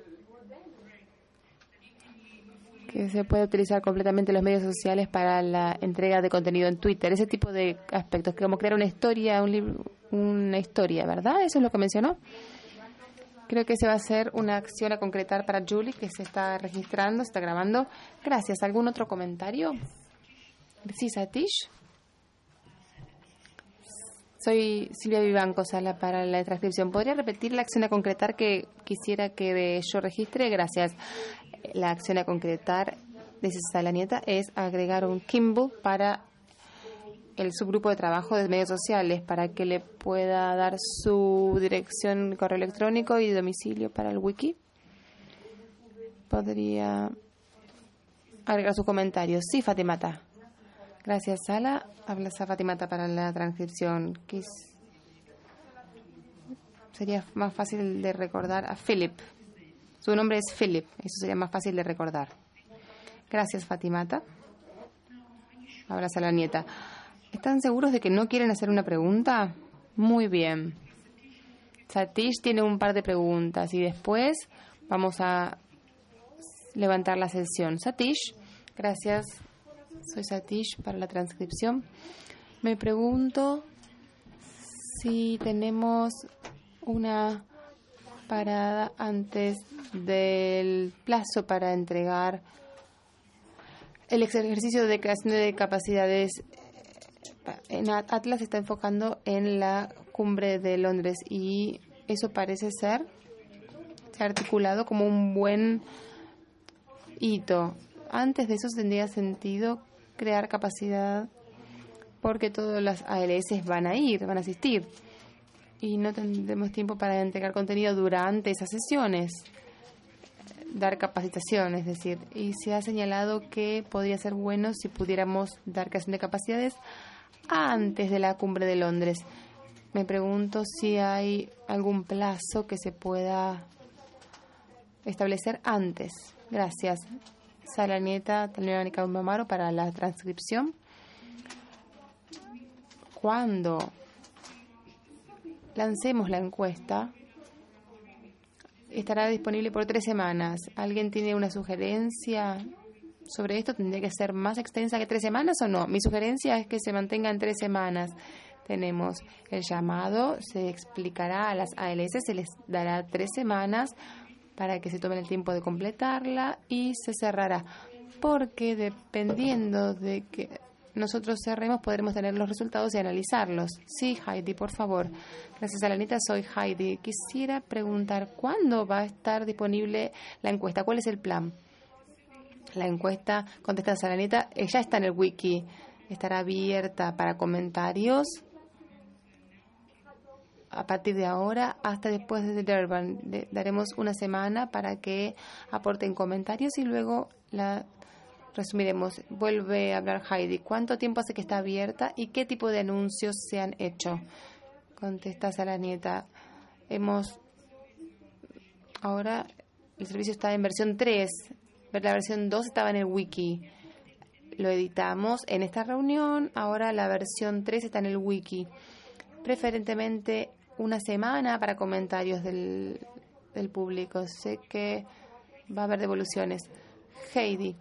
Que se puede utilizar completamente los medios sociales para la entrega de contenido en Twitter. Ese tipo de aspectos, como crear una historia, un libro, una historia, ¿verdad? ¿Eso es lo que mencionó? Creo que se va a hacer una acción a concretar para Julie, que se está registrando, se está grabando. Gracias. ¿Algún otro comentario? Sí, Satish. Soy Silvia Vivanco, Sala para la transcripción. ¿Podría repetir la acción a concretar que quisiera que yo registre? Gracias. La acción a concretar, dice Sala Nieta, es agregar un Kimball para el subgrupo de trabajo de medios sociales para que le pueda dar su dirección de correo electrónico y domicilio para el wiki. ¿Podría agregar sus comentarios? Sí, Fatimata. Gracias, Sala. Habla Fatimata para la transcripción. Sería más fácil de recordar a Philip. Su nombre es Philip. Eso sería más fácil de recordar. Gracias, Fatimata. Habla Sala Nieta. ¿Están seguros de que no quieren hacer una pregunta? Muy bien. Satish tiene un par de preguntas y después vamos a levantar la sesión. Satish, gracias. Soy Satish para la transcripción. Me pregunto si tenemos una parada antes del plazo para entregar el ejercicio de creación de capacidades. En Atlas se está enfocando en la cumbre de Londres y eso parece se ha articulado como un buen hito. Antes de eso tendría sentido crear capacidad porque todas las ALS van a asistir y no tendremos tiempo para entregar contenido durante esas sesiones, dar capacitación, es decir, y se ha señalado que podría ser bueno si pudiéramos dar creación de capacidades antes de la cumbre de Londres. Me pregunto si hay algún plazo que se pueda establecer antes. Gracias. Sala Nieta, Talmínica Mamaro para la transcripción. Cuando lancemos la encuesta, estará disponible por 3 semanas. ¿Alguien tiene una sugerencia sobre esto? ¿Tendría que ser más extensa que 3 semanas o no? Mi sugerencia es que se mantenga en 3 semanas. Tenemos el llamado, se explicará a las ALS, se les dará 3 semanas para que se tomen el tiempo de completarla y se cerrará. Porque dependiendo de que nosotros cerremos, podremos tener los resultados y analizarlos. Sí, Heidi, por favor. Gracias, Alanita. Soy Heidi. Quisiera preguntar, ¿cuándo va a estar disponible la encuesta? ¿Cuál es el plan? La encuesta, contesta Salanita, ya está en el wiki. Estará abierta para comentarios a partir de ahora hasta después de Durban. Daremos una semana para que aporten comentarios y luego la resumiremos. Vuelve a hablar Heidi. ¿Cuánto tiempo hace que está abierta y qué tipo de anuncios se han hecho? Contesta Salanita. Ahora el servicio está en versión 3. La versión 2 estaba en el wiki. Lo editamos en esta reunión. Ahora la versión 3 está en el wiki. Preferentemente una semana para comentarios del público. Sé que va a haber devoluciones. Heidi,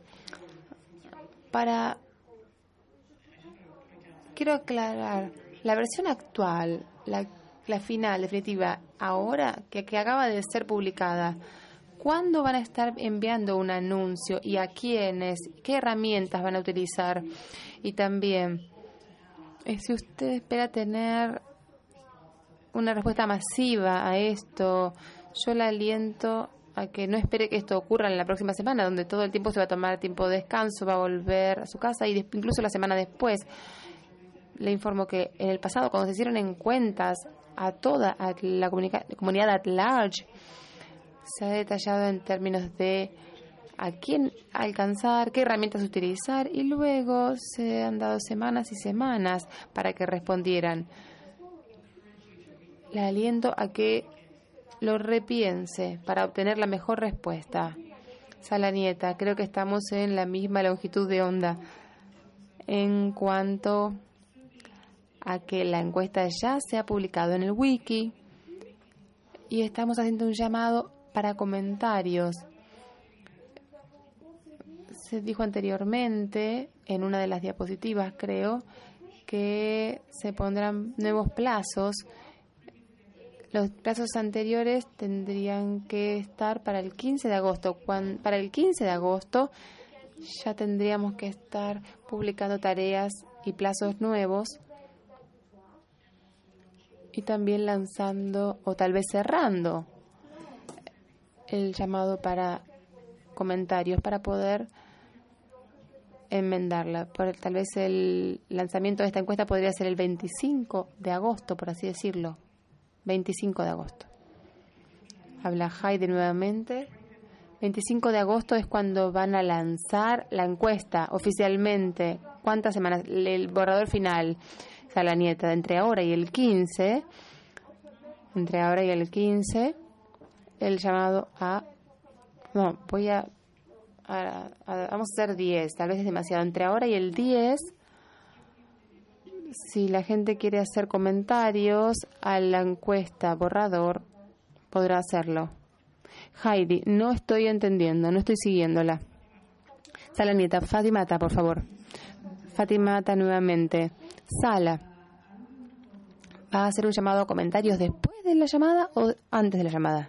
quiero aclarar, la versión actual, la final, definitiva, ahora que acaba de ser publicada, ¿cuándo van a estar enviando un anuncio y a quiénes? ¿Qué herramientas van a utilizar? Y también, si usted espera tener una respuesta masiva a esto, yo le aliento a que no espere que esto ocurra en la próxima semana, donde todo el tiempo se va a tomar tiempo de descanso, va a volver a su casa y incluso la semana después. Le informo que en el pasado, cuando se hicieron encuestas a toda la comunidad at large, se ha detallado en términos de a quién alcanzar, qué herramientas utilizar y luego se han dado semanas y semanas para que respondieran. Le aliento a que lo repiense para obtener la mejor respuesta. Salanieta, creo que estamos en la misma longitud de onda en cuanto a que la encuesta ya se ha publicado en el wiki y estamos haciendo un llamado para comentarios. Se dijo anteriormente, en una de las diapositivas creo, que se pondrán nuevos plazos. Los plazos anteriores tendrían que estar para el 15 de agosto. Para el 15 de agosto ya tendríamos que estar publicando tareas y plazos nuevos y también lanzando o tal vez cerrando el llamado para comentarios para poder enmendarla. Tal vez el lanzamiento de esta encuesta podría ser el 25 de agosto, por así decirlo. 25 de agosto. Habla Heidi nuevamente. 25 de agosto es cuando van a lanzar la encuesta oficialmente. ¿Cuántas semanas? El borrador final, Salanieta, entre ahora y el 15. Entre ahora y el 15, el llamado a... No, vamos a hacer 10, tal vez es demasiado. Entre ahora y el 10... Si la gente quiere hacer comentarios a la encuesta borrador, podrá hacerlo. Heidi, no estoy entendiendo, no estoy siguiéndola. Salanieta, Fatimata, por favor. Fatimata nuevamente. Sala, ¿va a hacer un llamado a comentarios después de la llamada o antes de la llamada?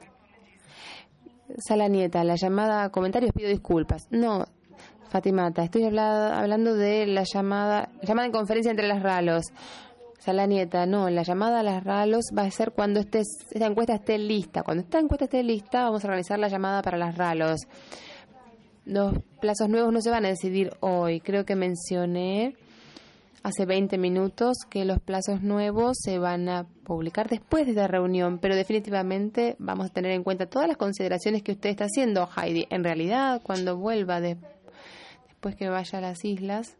Salanieta, la llamada a comentarios, pido disculpas. No, Fatimata, estoy hablando de la llamada en conferencia entre las RALOS. Salanieta, no, la llamada a las RALOS va a ser cuando esta encuesta esté lista. Cuando esta encuesta esté lista, vamos a organizar la llamada para las RALOS. Los plazos nuevos no se van a decidir hoy. Creo que mencioné hace 20 minutos que los plazos nuevos se van a publicar después de esta reunión, pero definitivamente vamos a tener en cuenta todas las consideraciones que usted está haciendo, Heidi. En realidad, cuando vuelva después que vaya a las islas,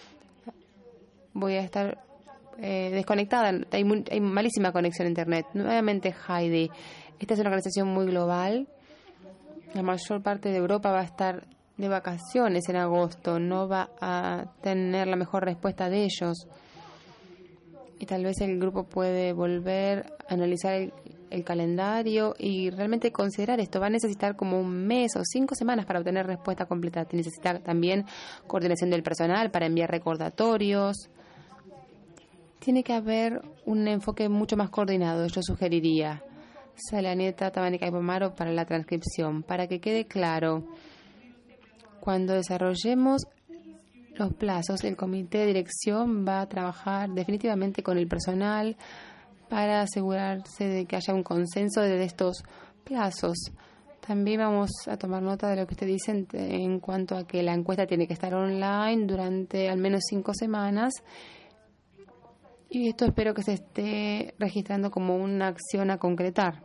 voy a estar desconectada. Hay malísima conexión a Internet. Nuevamente, Heidi, esta es una organización muy global. La mayor parte de Europa va a estar de vacaciones en agosto. No va a tener la mejor respuesta de ellos. Y tal vez el grupo puede volver a analizar el calendario y realmente considerar esto. Va a necesitar como un mes o 5 semanas para obtener respuesta completa. Necesita también coordinación del personal para enviar recordatorios. Tiene que haber un enfoque mucho más coordinado, yo sugeriría. Salanieta, Tabanica y Pomaro para la transcripción. Para que quede claro, cuando desarrollemos los plazos, el comité de dirección va a trabajar definitivamente con el personal para asegurarse de que haya un consenso de estos plazos. También vamos a tomar nota de lo que usted dice en cuanto a que la encuesta tiene que estar online durante al menos 5 semanas. Y esto espero que se esté registrando como una acción a concretar.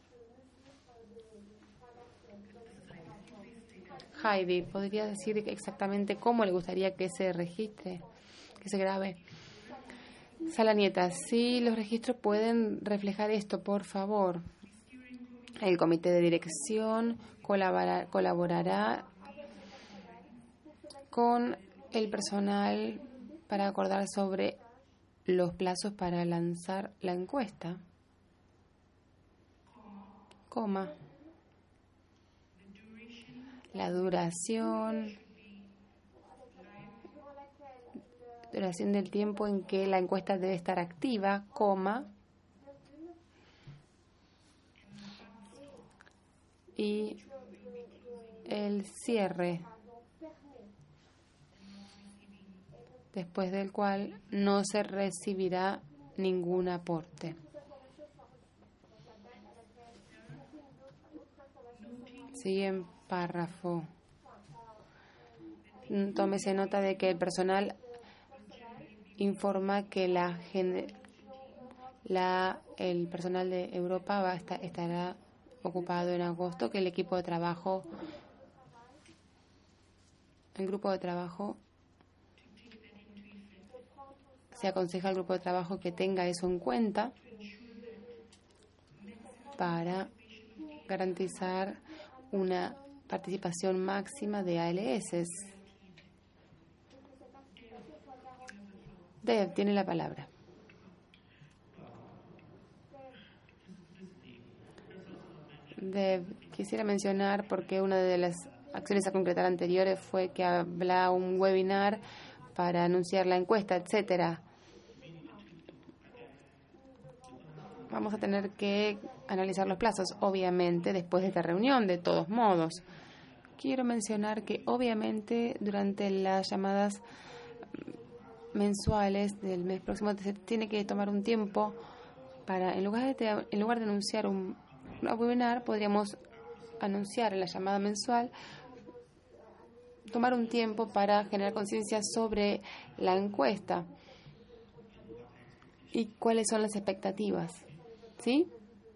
Heidi, ¿podría decir exactamente cómo le gustaría que se registre, que se grabe? Salanieta, sí, los registros pueden reflejar esto, por favor. El comité de dirección colaborará con el personal para acordar sobre los plazos para lanzar la encuesta. La duración del tiempo en que la encuesta debe estar activa, y el cierre, después del cual no se recibirá ningún aporte. Sigue párrafo. Tómese nota de que el personal informa que el personal de Europa estará ocupado en agosto, que el grupo de trabajo se aconseja al grupo de trabajo que tenga eso en cuenta para garantizar una participación máxima de ALS. Deb tiene la palabra. Deb, quisiera mencionar porque una de las acciones a concretar anteriores fue que habla un webinar para anunciar la encuesta, etcétera. Vamos a tener que analizar los plazos, obviamente, después de esta reunión, de todos modos. Quiero mencionar que, obviamente, durante las llamadas mensuales del mes próximo se tiene que tomar un tiempo para, en lugar de anunciar un webinar, podríamos anunciar en la llamada mensual, tomar un tiempo para generar conciencia sobre la encuesta y cuáles son las expectativas. ¿Sí?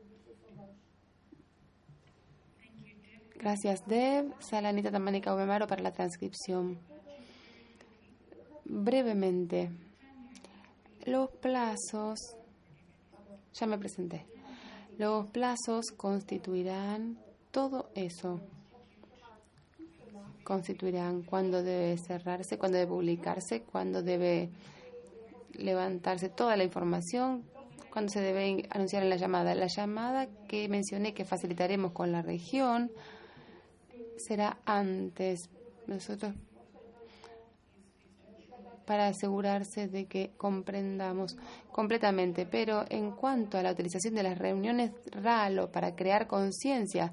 Gracias, Deb. Salanita Tamanica Ubemaro para la transcripción. Brevemente, los plazos, ya me presenté, los plazos constituirán todo eso. Constituirán cuándo debe cerrarse, cuándo debe publicarse, cuándo debe levantarse toda la información, cuándo se debe anunciar en la llamada. La llamada que mencioné que facilitaremos con la región será antes. Nosotros, para asegurarse de que comprendamos completamente. Pero en cuanto a la utilización de las reuniones RALO para crear conciencia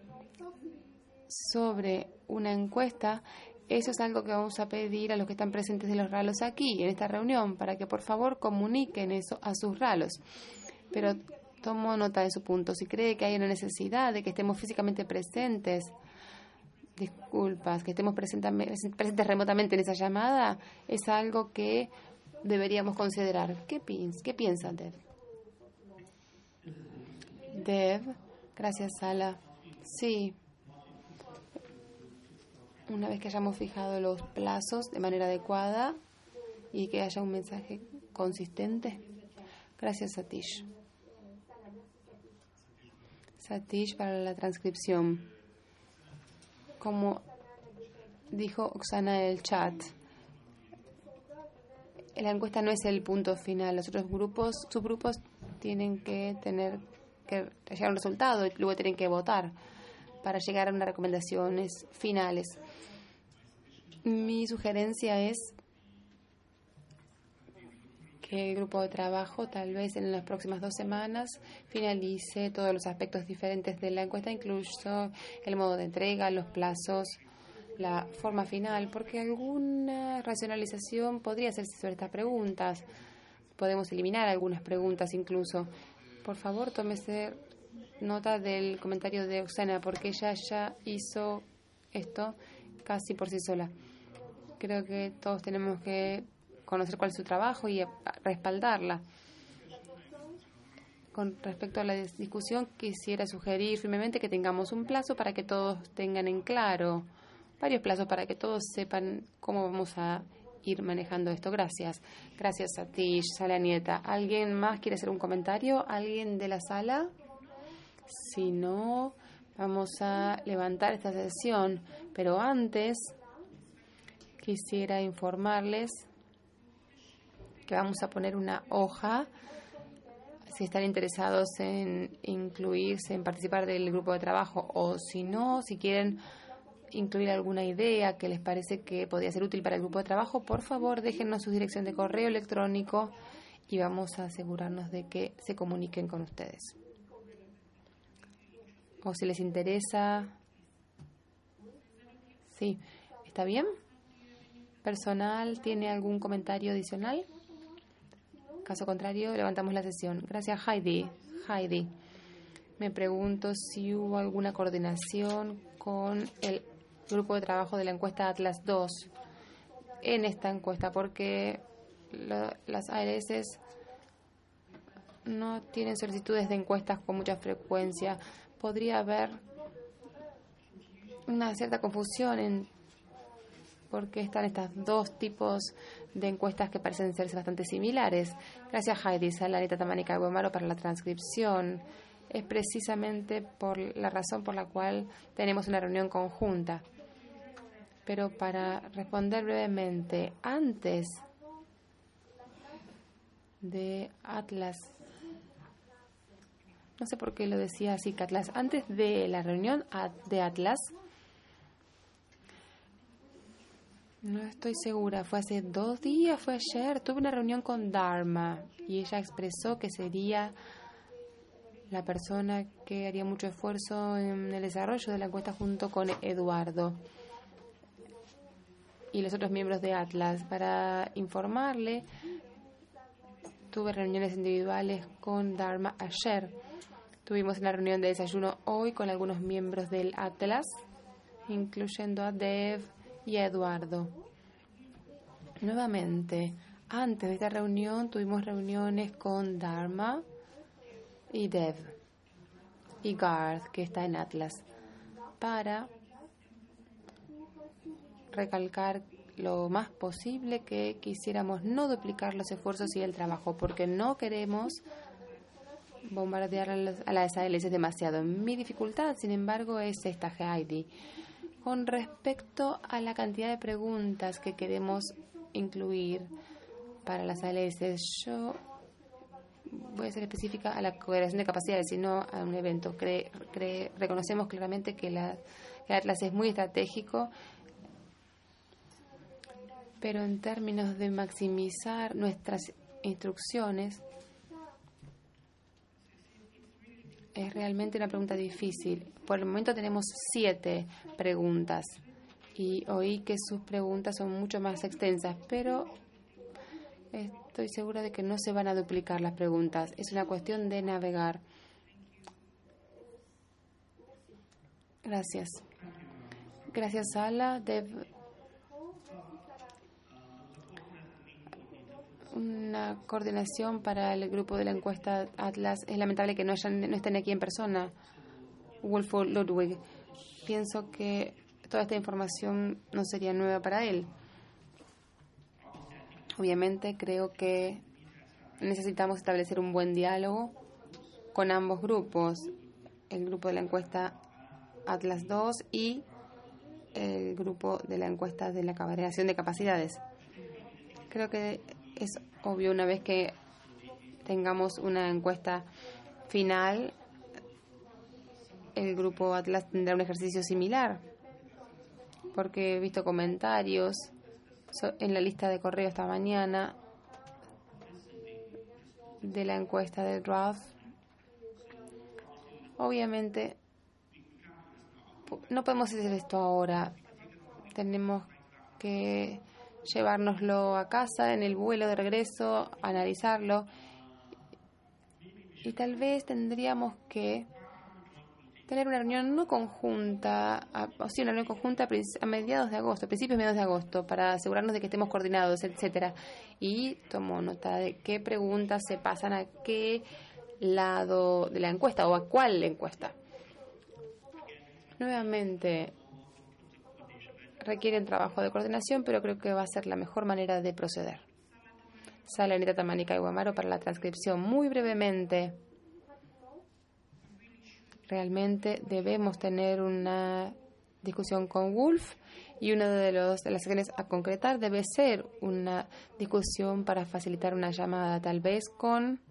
sobre una encuesta, eso es algo que vamos a pedir a los que están presentes de los RALOS aquí, en esta reunión, para que por favor comuniquen eso a sus RALOS. Pero tomo nota de su punto. Si cree que hay una necesidad de que estemos físicamente presentes, disculpas, que estemos presentes remotamente en esa llamada, es algo que deberíamos considerar. ¿Qué piensa, Deb? Deb, gracias, Sala. Sí. Una vez que hayamos fijado los plazos de manera adecuada y que haya un mensaje consistente. Gracias, Satish. Satish para la transcripción. Como dijo Oksana en el chat, la encuesta no es el punto final. Los otros subgrupos tienen que llegar a un resultado y luego tienen que votar para llegar a unas recomendaciones finales. Mi sugerencia es que el grupo de trabajo tal vez en las próximas 2 semanas finalice todos los aspectos diferentes de la encuesta, incluso el modo de entrega, los plazos, la forma final, porque alguna racionalización podría hacerse sobre estas preguntas. Podemos eliminar algunas preguntas incluso. Por favor, tómese nota del comentario de Oksana, porque ella ya hizo esto casi por sí sola. Creo que todos tenemos que conocer cuál es su trabajo y respaldarla. Con respecto a la discusión, quisiera sugerir firmemente que tengamos un plazo para que todos tengan en claro, varios plazos para que todos sepan cómo vamos a ir manejando esto. Gracias. Gracias a ti, Sala Nieta. ¿Alguien más quiere hacer un comentario? ¿Alguien de la sala? Si no, vamos a levantar esta sesión. Pero antes, quisiera informarles que vamos a poner una hoja si están interesados en incluirse, en participar del grupo de trabajo, o si no, si quieren incluir alguna idea que les parece que podría ser útil para el grupo de trabajo, por favor déjennos su dirección de correo electrónico y vamos a asegurarnos de que se comuniquen con ustedes. O si les interesa. Sí, ¿está bien? ¿Personal tiene algún comentario adicional? Caso contrario, levantamos la sesión. Gracias, Heidi. Me pregunto si hubo alguna coordinación con el grupo de trabajo de la encuesta Atlas 2 en esta encuesta, porque las ARS no tienen solicitudes de encuestas con mucha frecuencia. Podría haber una cierta confusión en por qué están estos 2 tipos de encuestas que parecen serse bastante similares. Gracias, Heidi. Salanita Tamanica Guemaro para la transcripción. es precisamente por la razón por la cual tenemos una reunión conjunta. Pero para responder brevemente, antes de Atlas, no sé por qué lo decía así, Atlas, antes de la reunión de Atlas, no estoy segura, fue hace 2 días, fue ayer, tuve una reunión con Dharma y ella expresó que sería la persona que haría mucho esfuerzo en el desarrollo de la encuesta junto con Eduardo y los otros miembros de Atlas. Para informarle, tuve reuniones individuales con Dharma ayer. Tuvimos una reunión de desayuno hoy con algunos miembros del Atlas, incluyendo a Dev y a Eduardo. Nuevamente, antes de esta reunión tuvimos reuniones con Dharma y Dev y Garth, que está en Atlas, para recalcar lo más posible que quisiéramos no duplicar los esfuerzos y el trabajo, porque no queremos bombardear a las ALS demasiado. Mi dificultad, sin embargo, es esta, Heidi. Con respecto a la cantidad de preguntas que queremos incluir para las ALS, yo voy a ser específica a la cooperación de capacidades y no a un evento. Reconocemos claramente que Atlas es muy estratégico, pero en términos de maximizar nuestras instrucciones, es realmente una pregunta difícil. Por el momento tenemos 7 preguntas y oí que sus preguntas son mucho más extensas, pero estoy segura de que no se van a duplicar las preguntas. Es una cuestión de navegar. Gracias. Gracias, Ala. Una coordinación para el grupo de la encuesta Atlas. Es lamentable que no estén aquí en persona. Wolfo Ludwig. Pienso que toda esta información no sería nueva para él. Obviamente creo que necesitamos establecer un buen diálogo con ambos grupos, el grupo de la encuesta Atlas 2 y el grupo de la encuesta de la creación de capacidades. Creo que es obvio, una vez que tengamos una encuesta final, el grupo Atlas tendrá un ejercicio similar, porque he visto comentarios en la lista de correo esta mañana de la encuesta de draft. Obviamente no podemos hacer esto ahora, tenemos que llevárnoslo a casa en el vuelo de regreso, analizarlo, y tal vez tendríamos que tener una reunión no conjunta, una reunión conjunta a mediados de agosto, principios mediados de agosto, para asegurarnos de que estemos coordinados, etcétera. Y tomo nota de qué preguntas se pasan a qué lado de la encuesta o a cuál encuesta. Nuevamente, requieren trabajo de coordinación, pero creo que va a ser la mejor manera de proceder. Sale Anita Tamanica y Guamaro para la transcripción. Muy brevemente, realmente debemos tener una discusión con Wolf y una de las acciones a concretar debe ser una discusión para facilitar una llamada, tal vez con...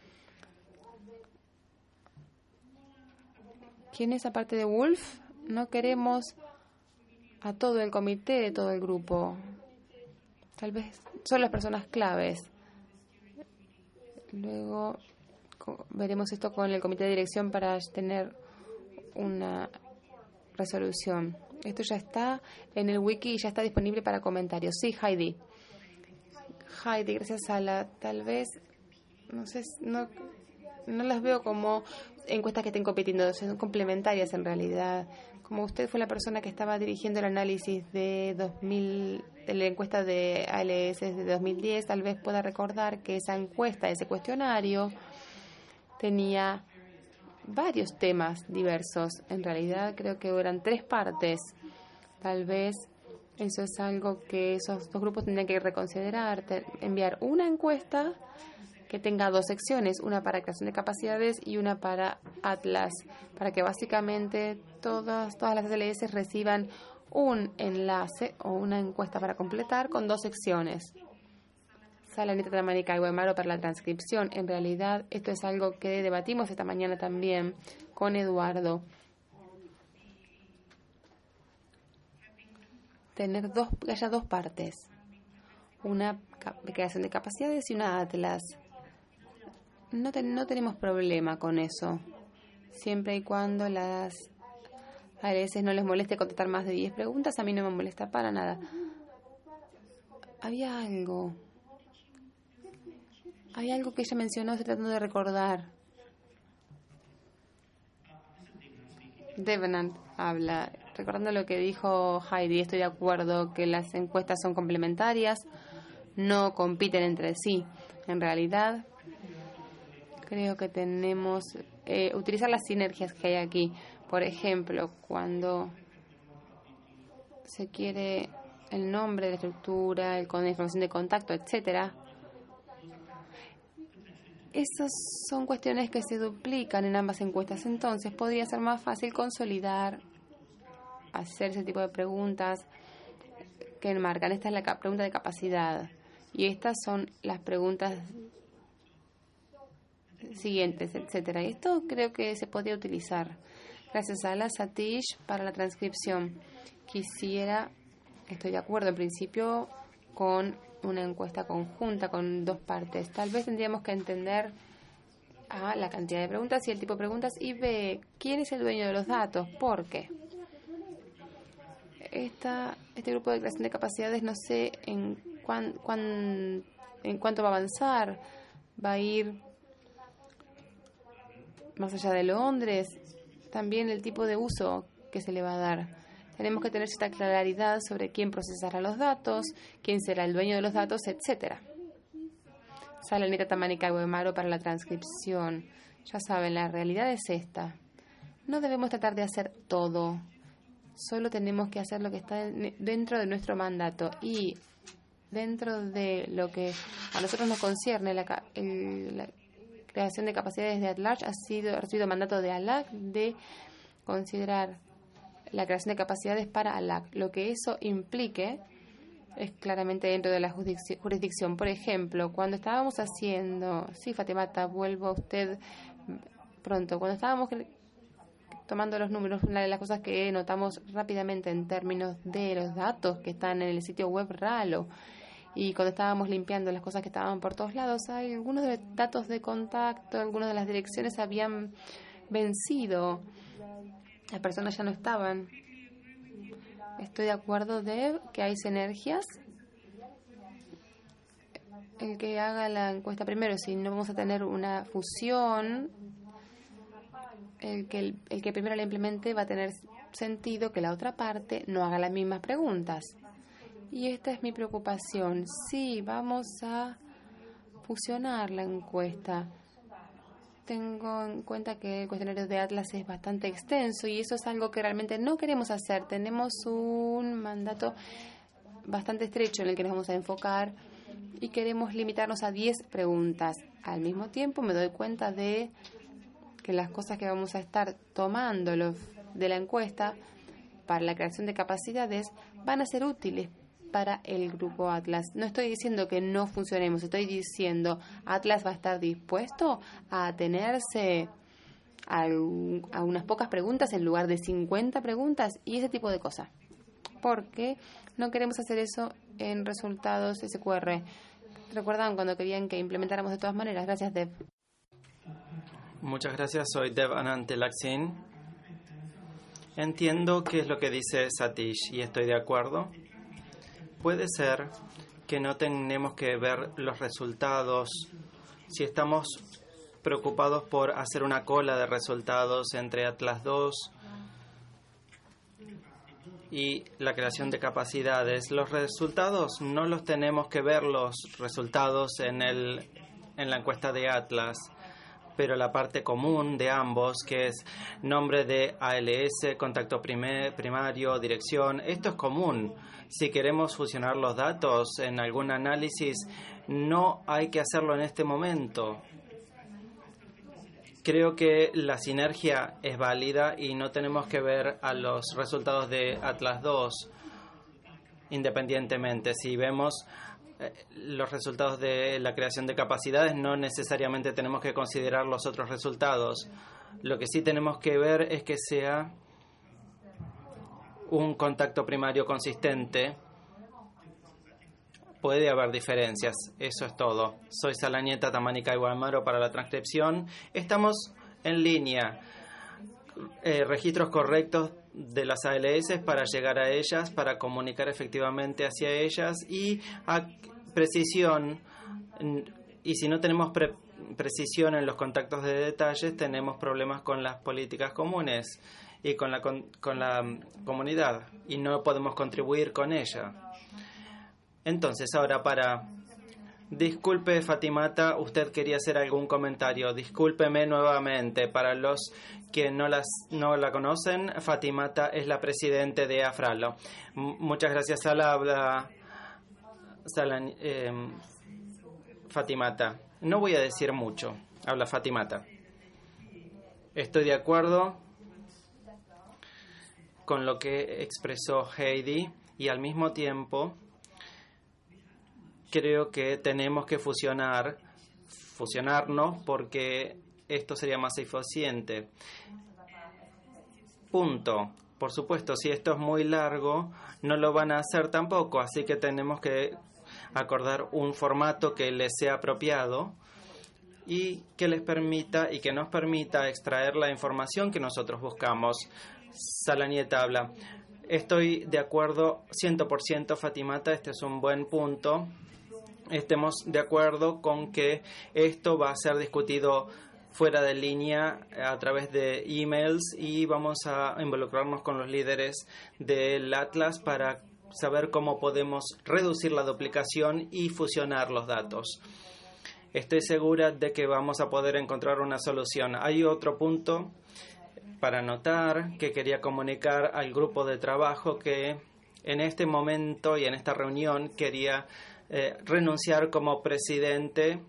¿Quién es aparte de Wolf? No queremos a todo el comité, de todo el grupo. Tal vez son las personas claves. Luego veremos esto con el comité de dirección para tener una resolución. Esto ya está en el wiki y ya está disponible para comentarios. Sí, Heidi. Heidi, gracias a tal vez, no sé, no las veo como encuestas que estén compitiendo, son complementarias en realidad. Como usted fue la persona que estaba dirigiendo el análisis de la encuesta de ALS de 2010, tal vez pueda recordar que esa encuesta, ese cuestionario, tenía varios temas diversos. En realidad creo que eran 3 partes. Tal vez eso es algo que esos 2 grupos tendrían que reconsiderar, enviar una encuesta que tenga dos secciones, una para creación de capacidades y una para Atlas, para que básicamente todas las ALS reciban un enlace o una encuesta para completar con dos secciones. Sala Anita Tamanica y Guaymaro para la transcripción. En realidad, esto es algo que debatimos esta mañana también con Eduardo. Que haya dos partes. Una creación de capacidades y una Atlas. No tenemos problema con eso. Siempre y cuando las ALS no les moleste contestar más de 10 preguntas, a mí no me molesta para nada. Había algo que ella mencionó, estoy tratando de recordar. Devenant habla, recordando lo que dijo Heidi, estoy de acuerdo que las encuestas son complementarias, no compiten entre sí. En realidad, creo que tenemos utilizar las sinergias que hay aquí. Por ejemplo, cuando se quiere el nombre de la estructura, con la información de contacto, etcétera. Esas son cuestiones que se duplican en ambas encuestas. Entonces, podría ser más fácil consolidar, hacer ese tipo de preguntas que enmarcan. Esta es la pregunta de capacidad. Y estas son las preguntas siguientes, etcétera. Y esto creo que se podría utilizar. Gracias a la Satish para la transcripción. Estoy de acuerdo en principio con una encuesta conjunta con dos partes. Tal vez tendríamos que entender A, la cantidad de preguntas y el tipo de preguntas, y B, ¿quién es el dueño de los datos? ¿Por qué? Este grupo de creación de capacidades no sé en cuánto va a avanzar. ¿Va a ir más allá de Londres? También el tipo de uso que se le va a dar. Tenemos que tener cierta claridad sobre quién procesará los datos, quién será el dueño de los datos, etcétera. Sala Anita Tamanica y Guaymaro para la transcripción. Ya saben, la realidad es esta. No debemos tratar de hacer todo. Solo tenemos que hacer lo que está dentro de nuestro mandato. Y dentro de lo que a nosotros nos concierne, la creación de capacidades de At-Large ha recibido mandato de ALAC de considerar la creación de capacidades para ALAC. Lo que eso implique es claramente dentro de la jurisdicción. Por ejemplo, cuando estábamos haciendo... Sí, Fatimata, vuelvo a usted pronto. Cuando estábamos tomando los números, una de las cosas que notamos rápidamente en términos de los datos que están en el sitio web RALO, y cuando estábamos limpiando las cosas que estaban por todos lados, hay algunos de los datos de contacto, algunas de las direcciones habían vencido. Las personas ya no estaban. Estoy de acuerdo de que hay sinergias. El que haga la encuesta primero, si no vamos a tener una fusión, el que primero la implemente va a tener sentido que la otra parte no haga las mismas preguntas. Y esta es mi preocupación. Sí, vamos a fusionar la encuesta. Tengo en cuenta que el cuestionario de Atlas es bastante extenso y eso es algo que realmente no queremos hacer. Tenemos un mandato bastante estrecho en el que nos vamos a enfocar y queremos limitarnos a 10 preguntas. Al mismo tiempo me doy cuenta de que las cosas que vamos a estar tomando de la encuesta para la creación de capacidades van a ser útiles para el grupo Atlas. No estoy diciendo que no funcionemos, estoy diciendo Atlas va a estar dispuesto a atenerse a unas pocas preguntas en lugar de 50 preguntas y ese tipo de cosas. Porque no queremos hacer eso en resultados SQR. ¿Recuerdan cuando querían que implementáramos de todas maneras? Gracias, Dev. Muchas gracias, soy Dev Anand Telaksin. Entiendo qué es lo que dice Satish y estoy de acuerdo. Puede ser que no tenemos que ver los resultados si estamos preocupados por hacer una cola de resultados entre Atlas 2 y la creación de capacidades. Los resultados no los tenemos que ver los resultados en la encuesta de Atlas, pero la parte común de ambos, que es nombre de ALS, contacto primario, dirección, esto es común. Si queremos fusionar los datos en algún análisis, No hay que hacerlo en este momento. Creo que la sinergia es válida y no tenemos que ver a los resultados de Atlas 2 independientemente. Si vemos los resultados de la creación de capacidades, no necesariamente tenemos que considerar los otros resultados. Lo que sí tenemos que ver es que sea un contacto primario consistente. Puede haber diferencias, eso es todo. Soy Salanieta Tamanica Iguamaro para la transcripción. Estamos en línea. Registros correctos de las ALS para llegar a ellas, para comunicar efectivamente hacia ellas y a precisión. Y si no tenemos precisión en los contactos de detalles, tenemos problemas con las políticas comunes y con la comunidad y no podemos contribuir con ella. Entonces, ahora disculpe, Fatimata, usted quería hacer algún comentario. Discúlpeme nuevamente. Para los que no la conocen, Fatimata es la presidente de Afralo. Muchas gracias. Habla Fatimata. No voy a decir mucho. Habla Fatimata. Estoy de acuerdo con lo que expresó Heidi y al mismo tiempo creo que tenemos que fusionarnos porque esto sería más eficiente. Punto. Por supuesto, si esto es muy largo, no lo van a hacer tampoco, así que tenemos que acordar un formato que les sea apropiado y que les permita y que nos permita extraer la información que nosotros buscamos. Salanieta habla. Estoy de acuerdo 100%, Fatimata, este es un buen punto. Estemos de acuerdo con que esto va a ser discutido fuera de línea a través de emails y vamos a involucrarnos con los líderes del Atlas para saber cómo podemos reducir la duplicación y fusionar los datos. Estoy segura de que vamos a poder encontrar una solución. Hay otro punto para anotar que quería comunicar al grupo de trabajo que en este momento y en esta reunión quería renunciar como presidente.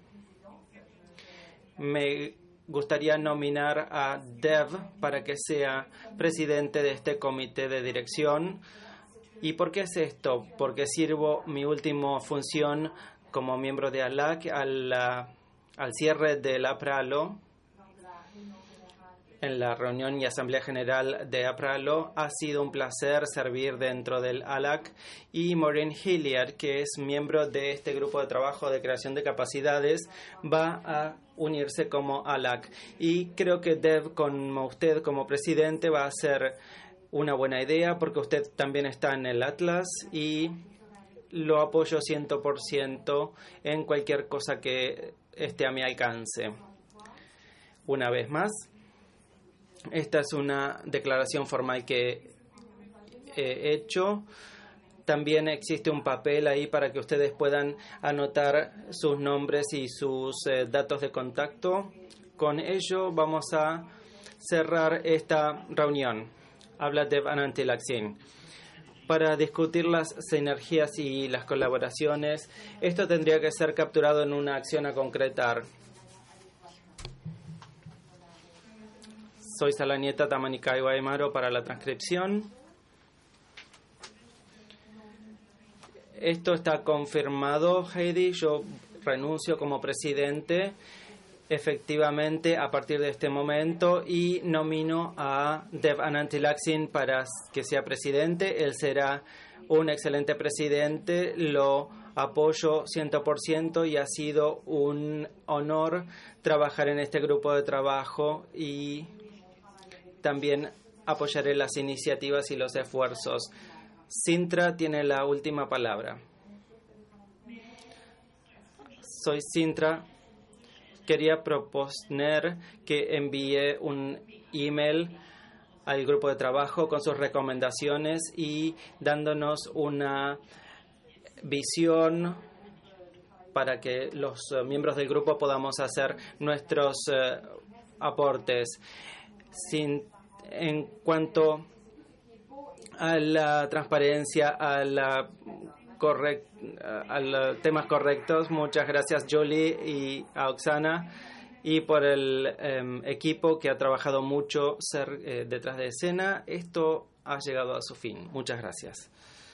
Me gustaría nominar a Dev para que sea presidente de este comité de dirección. ¿Y por qué es esto? Porque sirvo mi última función como miembro de ALAC al cierre del APRALO. En la reunión y Asamblea General de APRALO ha sido un placer servir dentro del ALAC y Maureen Hilliard, que es miembro de este grupo de trabajo de creación de capacidades, va a unirse como ALAC. Y creo que Dev, como usted como presidente, va a ser una buena idea porque usted también está en el Atlas y lo apoyo 100% en cualquier cosa que esté a mi alcance. Una vez más, esta es una declaración formal que he hecho. También existe un papel ahí para que ustedes puedan anotar sus nombres y sus datos de contacto. Con ello vamos a cerrar esta reunión. Habla Dev Anantilaksin. Para discutir las sinergias y las colaboraciones, esto tendría que ser capturado en una acción a concretar. Soy Salanieta Tamanica Iguamaro para la transcripción. Esto está confirmado, Heidi. Yo renuncio como presidente efectivamente a partir de este momento y nomino a Dev Anantilaksin para que sea presidente. Él será un excelente presidente. Lo apoyo 100% y ha sido un honor trabajar en este grupo de trabajo y también apoyaré las iniciativas y los esfuerzos. Sintra tiene la última palabra. Soy Sintra. Quería proponer que envíe un email al grupo de trabajo con sus recomendaciones y dándonos una visión para que los miembros del grupo podamos hacer nuestros aportes. En cuanto a la transparencia, a la temas correctos. Muchas gracias, Jolie, y a Oksana, y por el equipo que ha trabajado mucho detrás de escena. Esto ha llegado a su fin. Muchas gracias.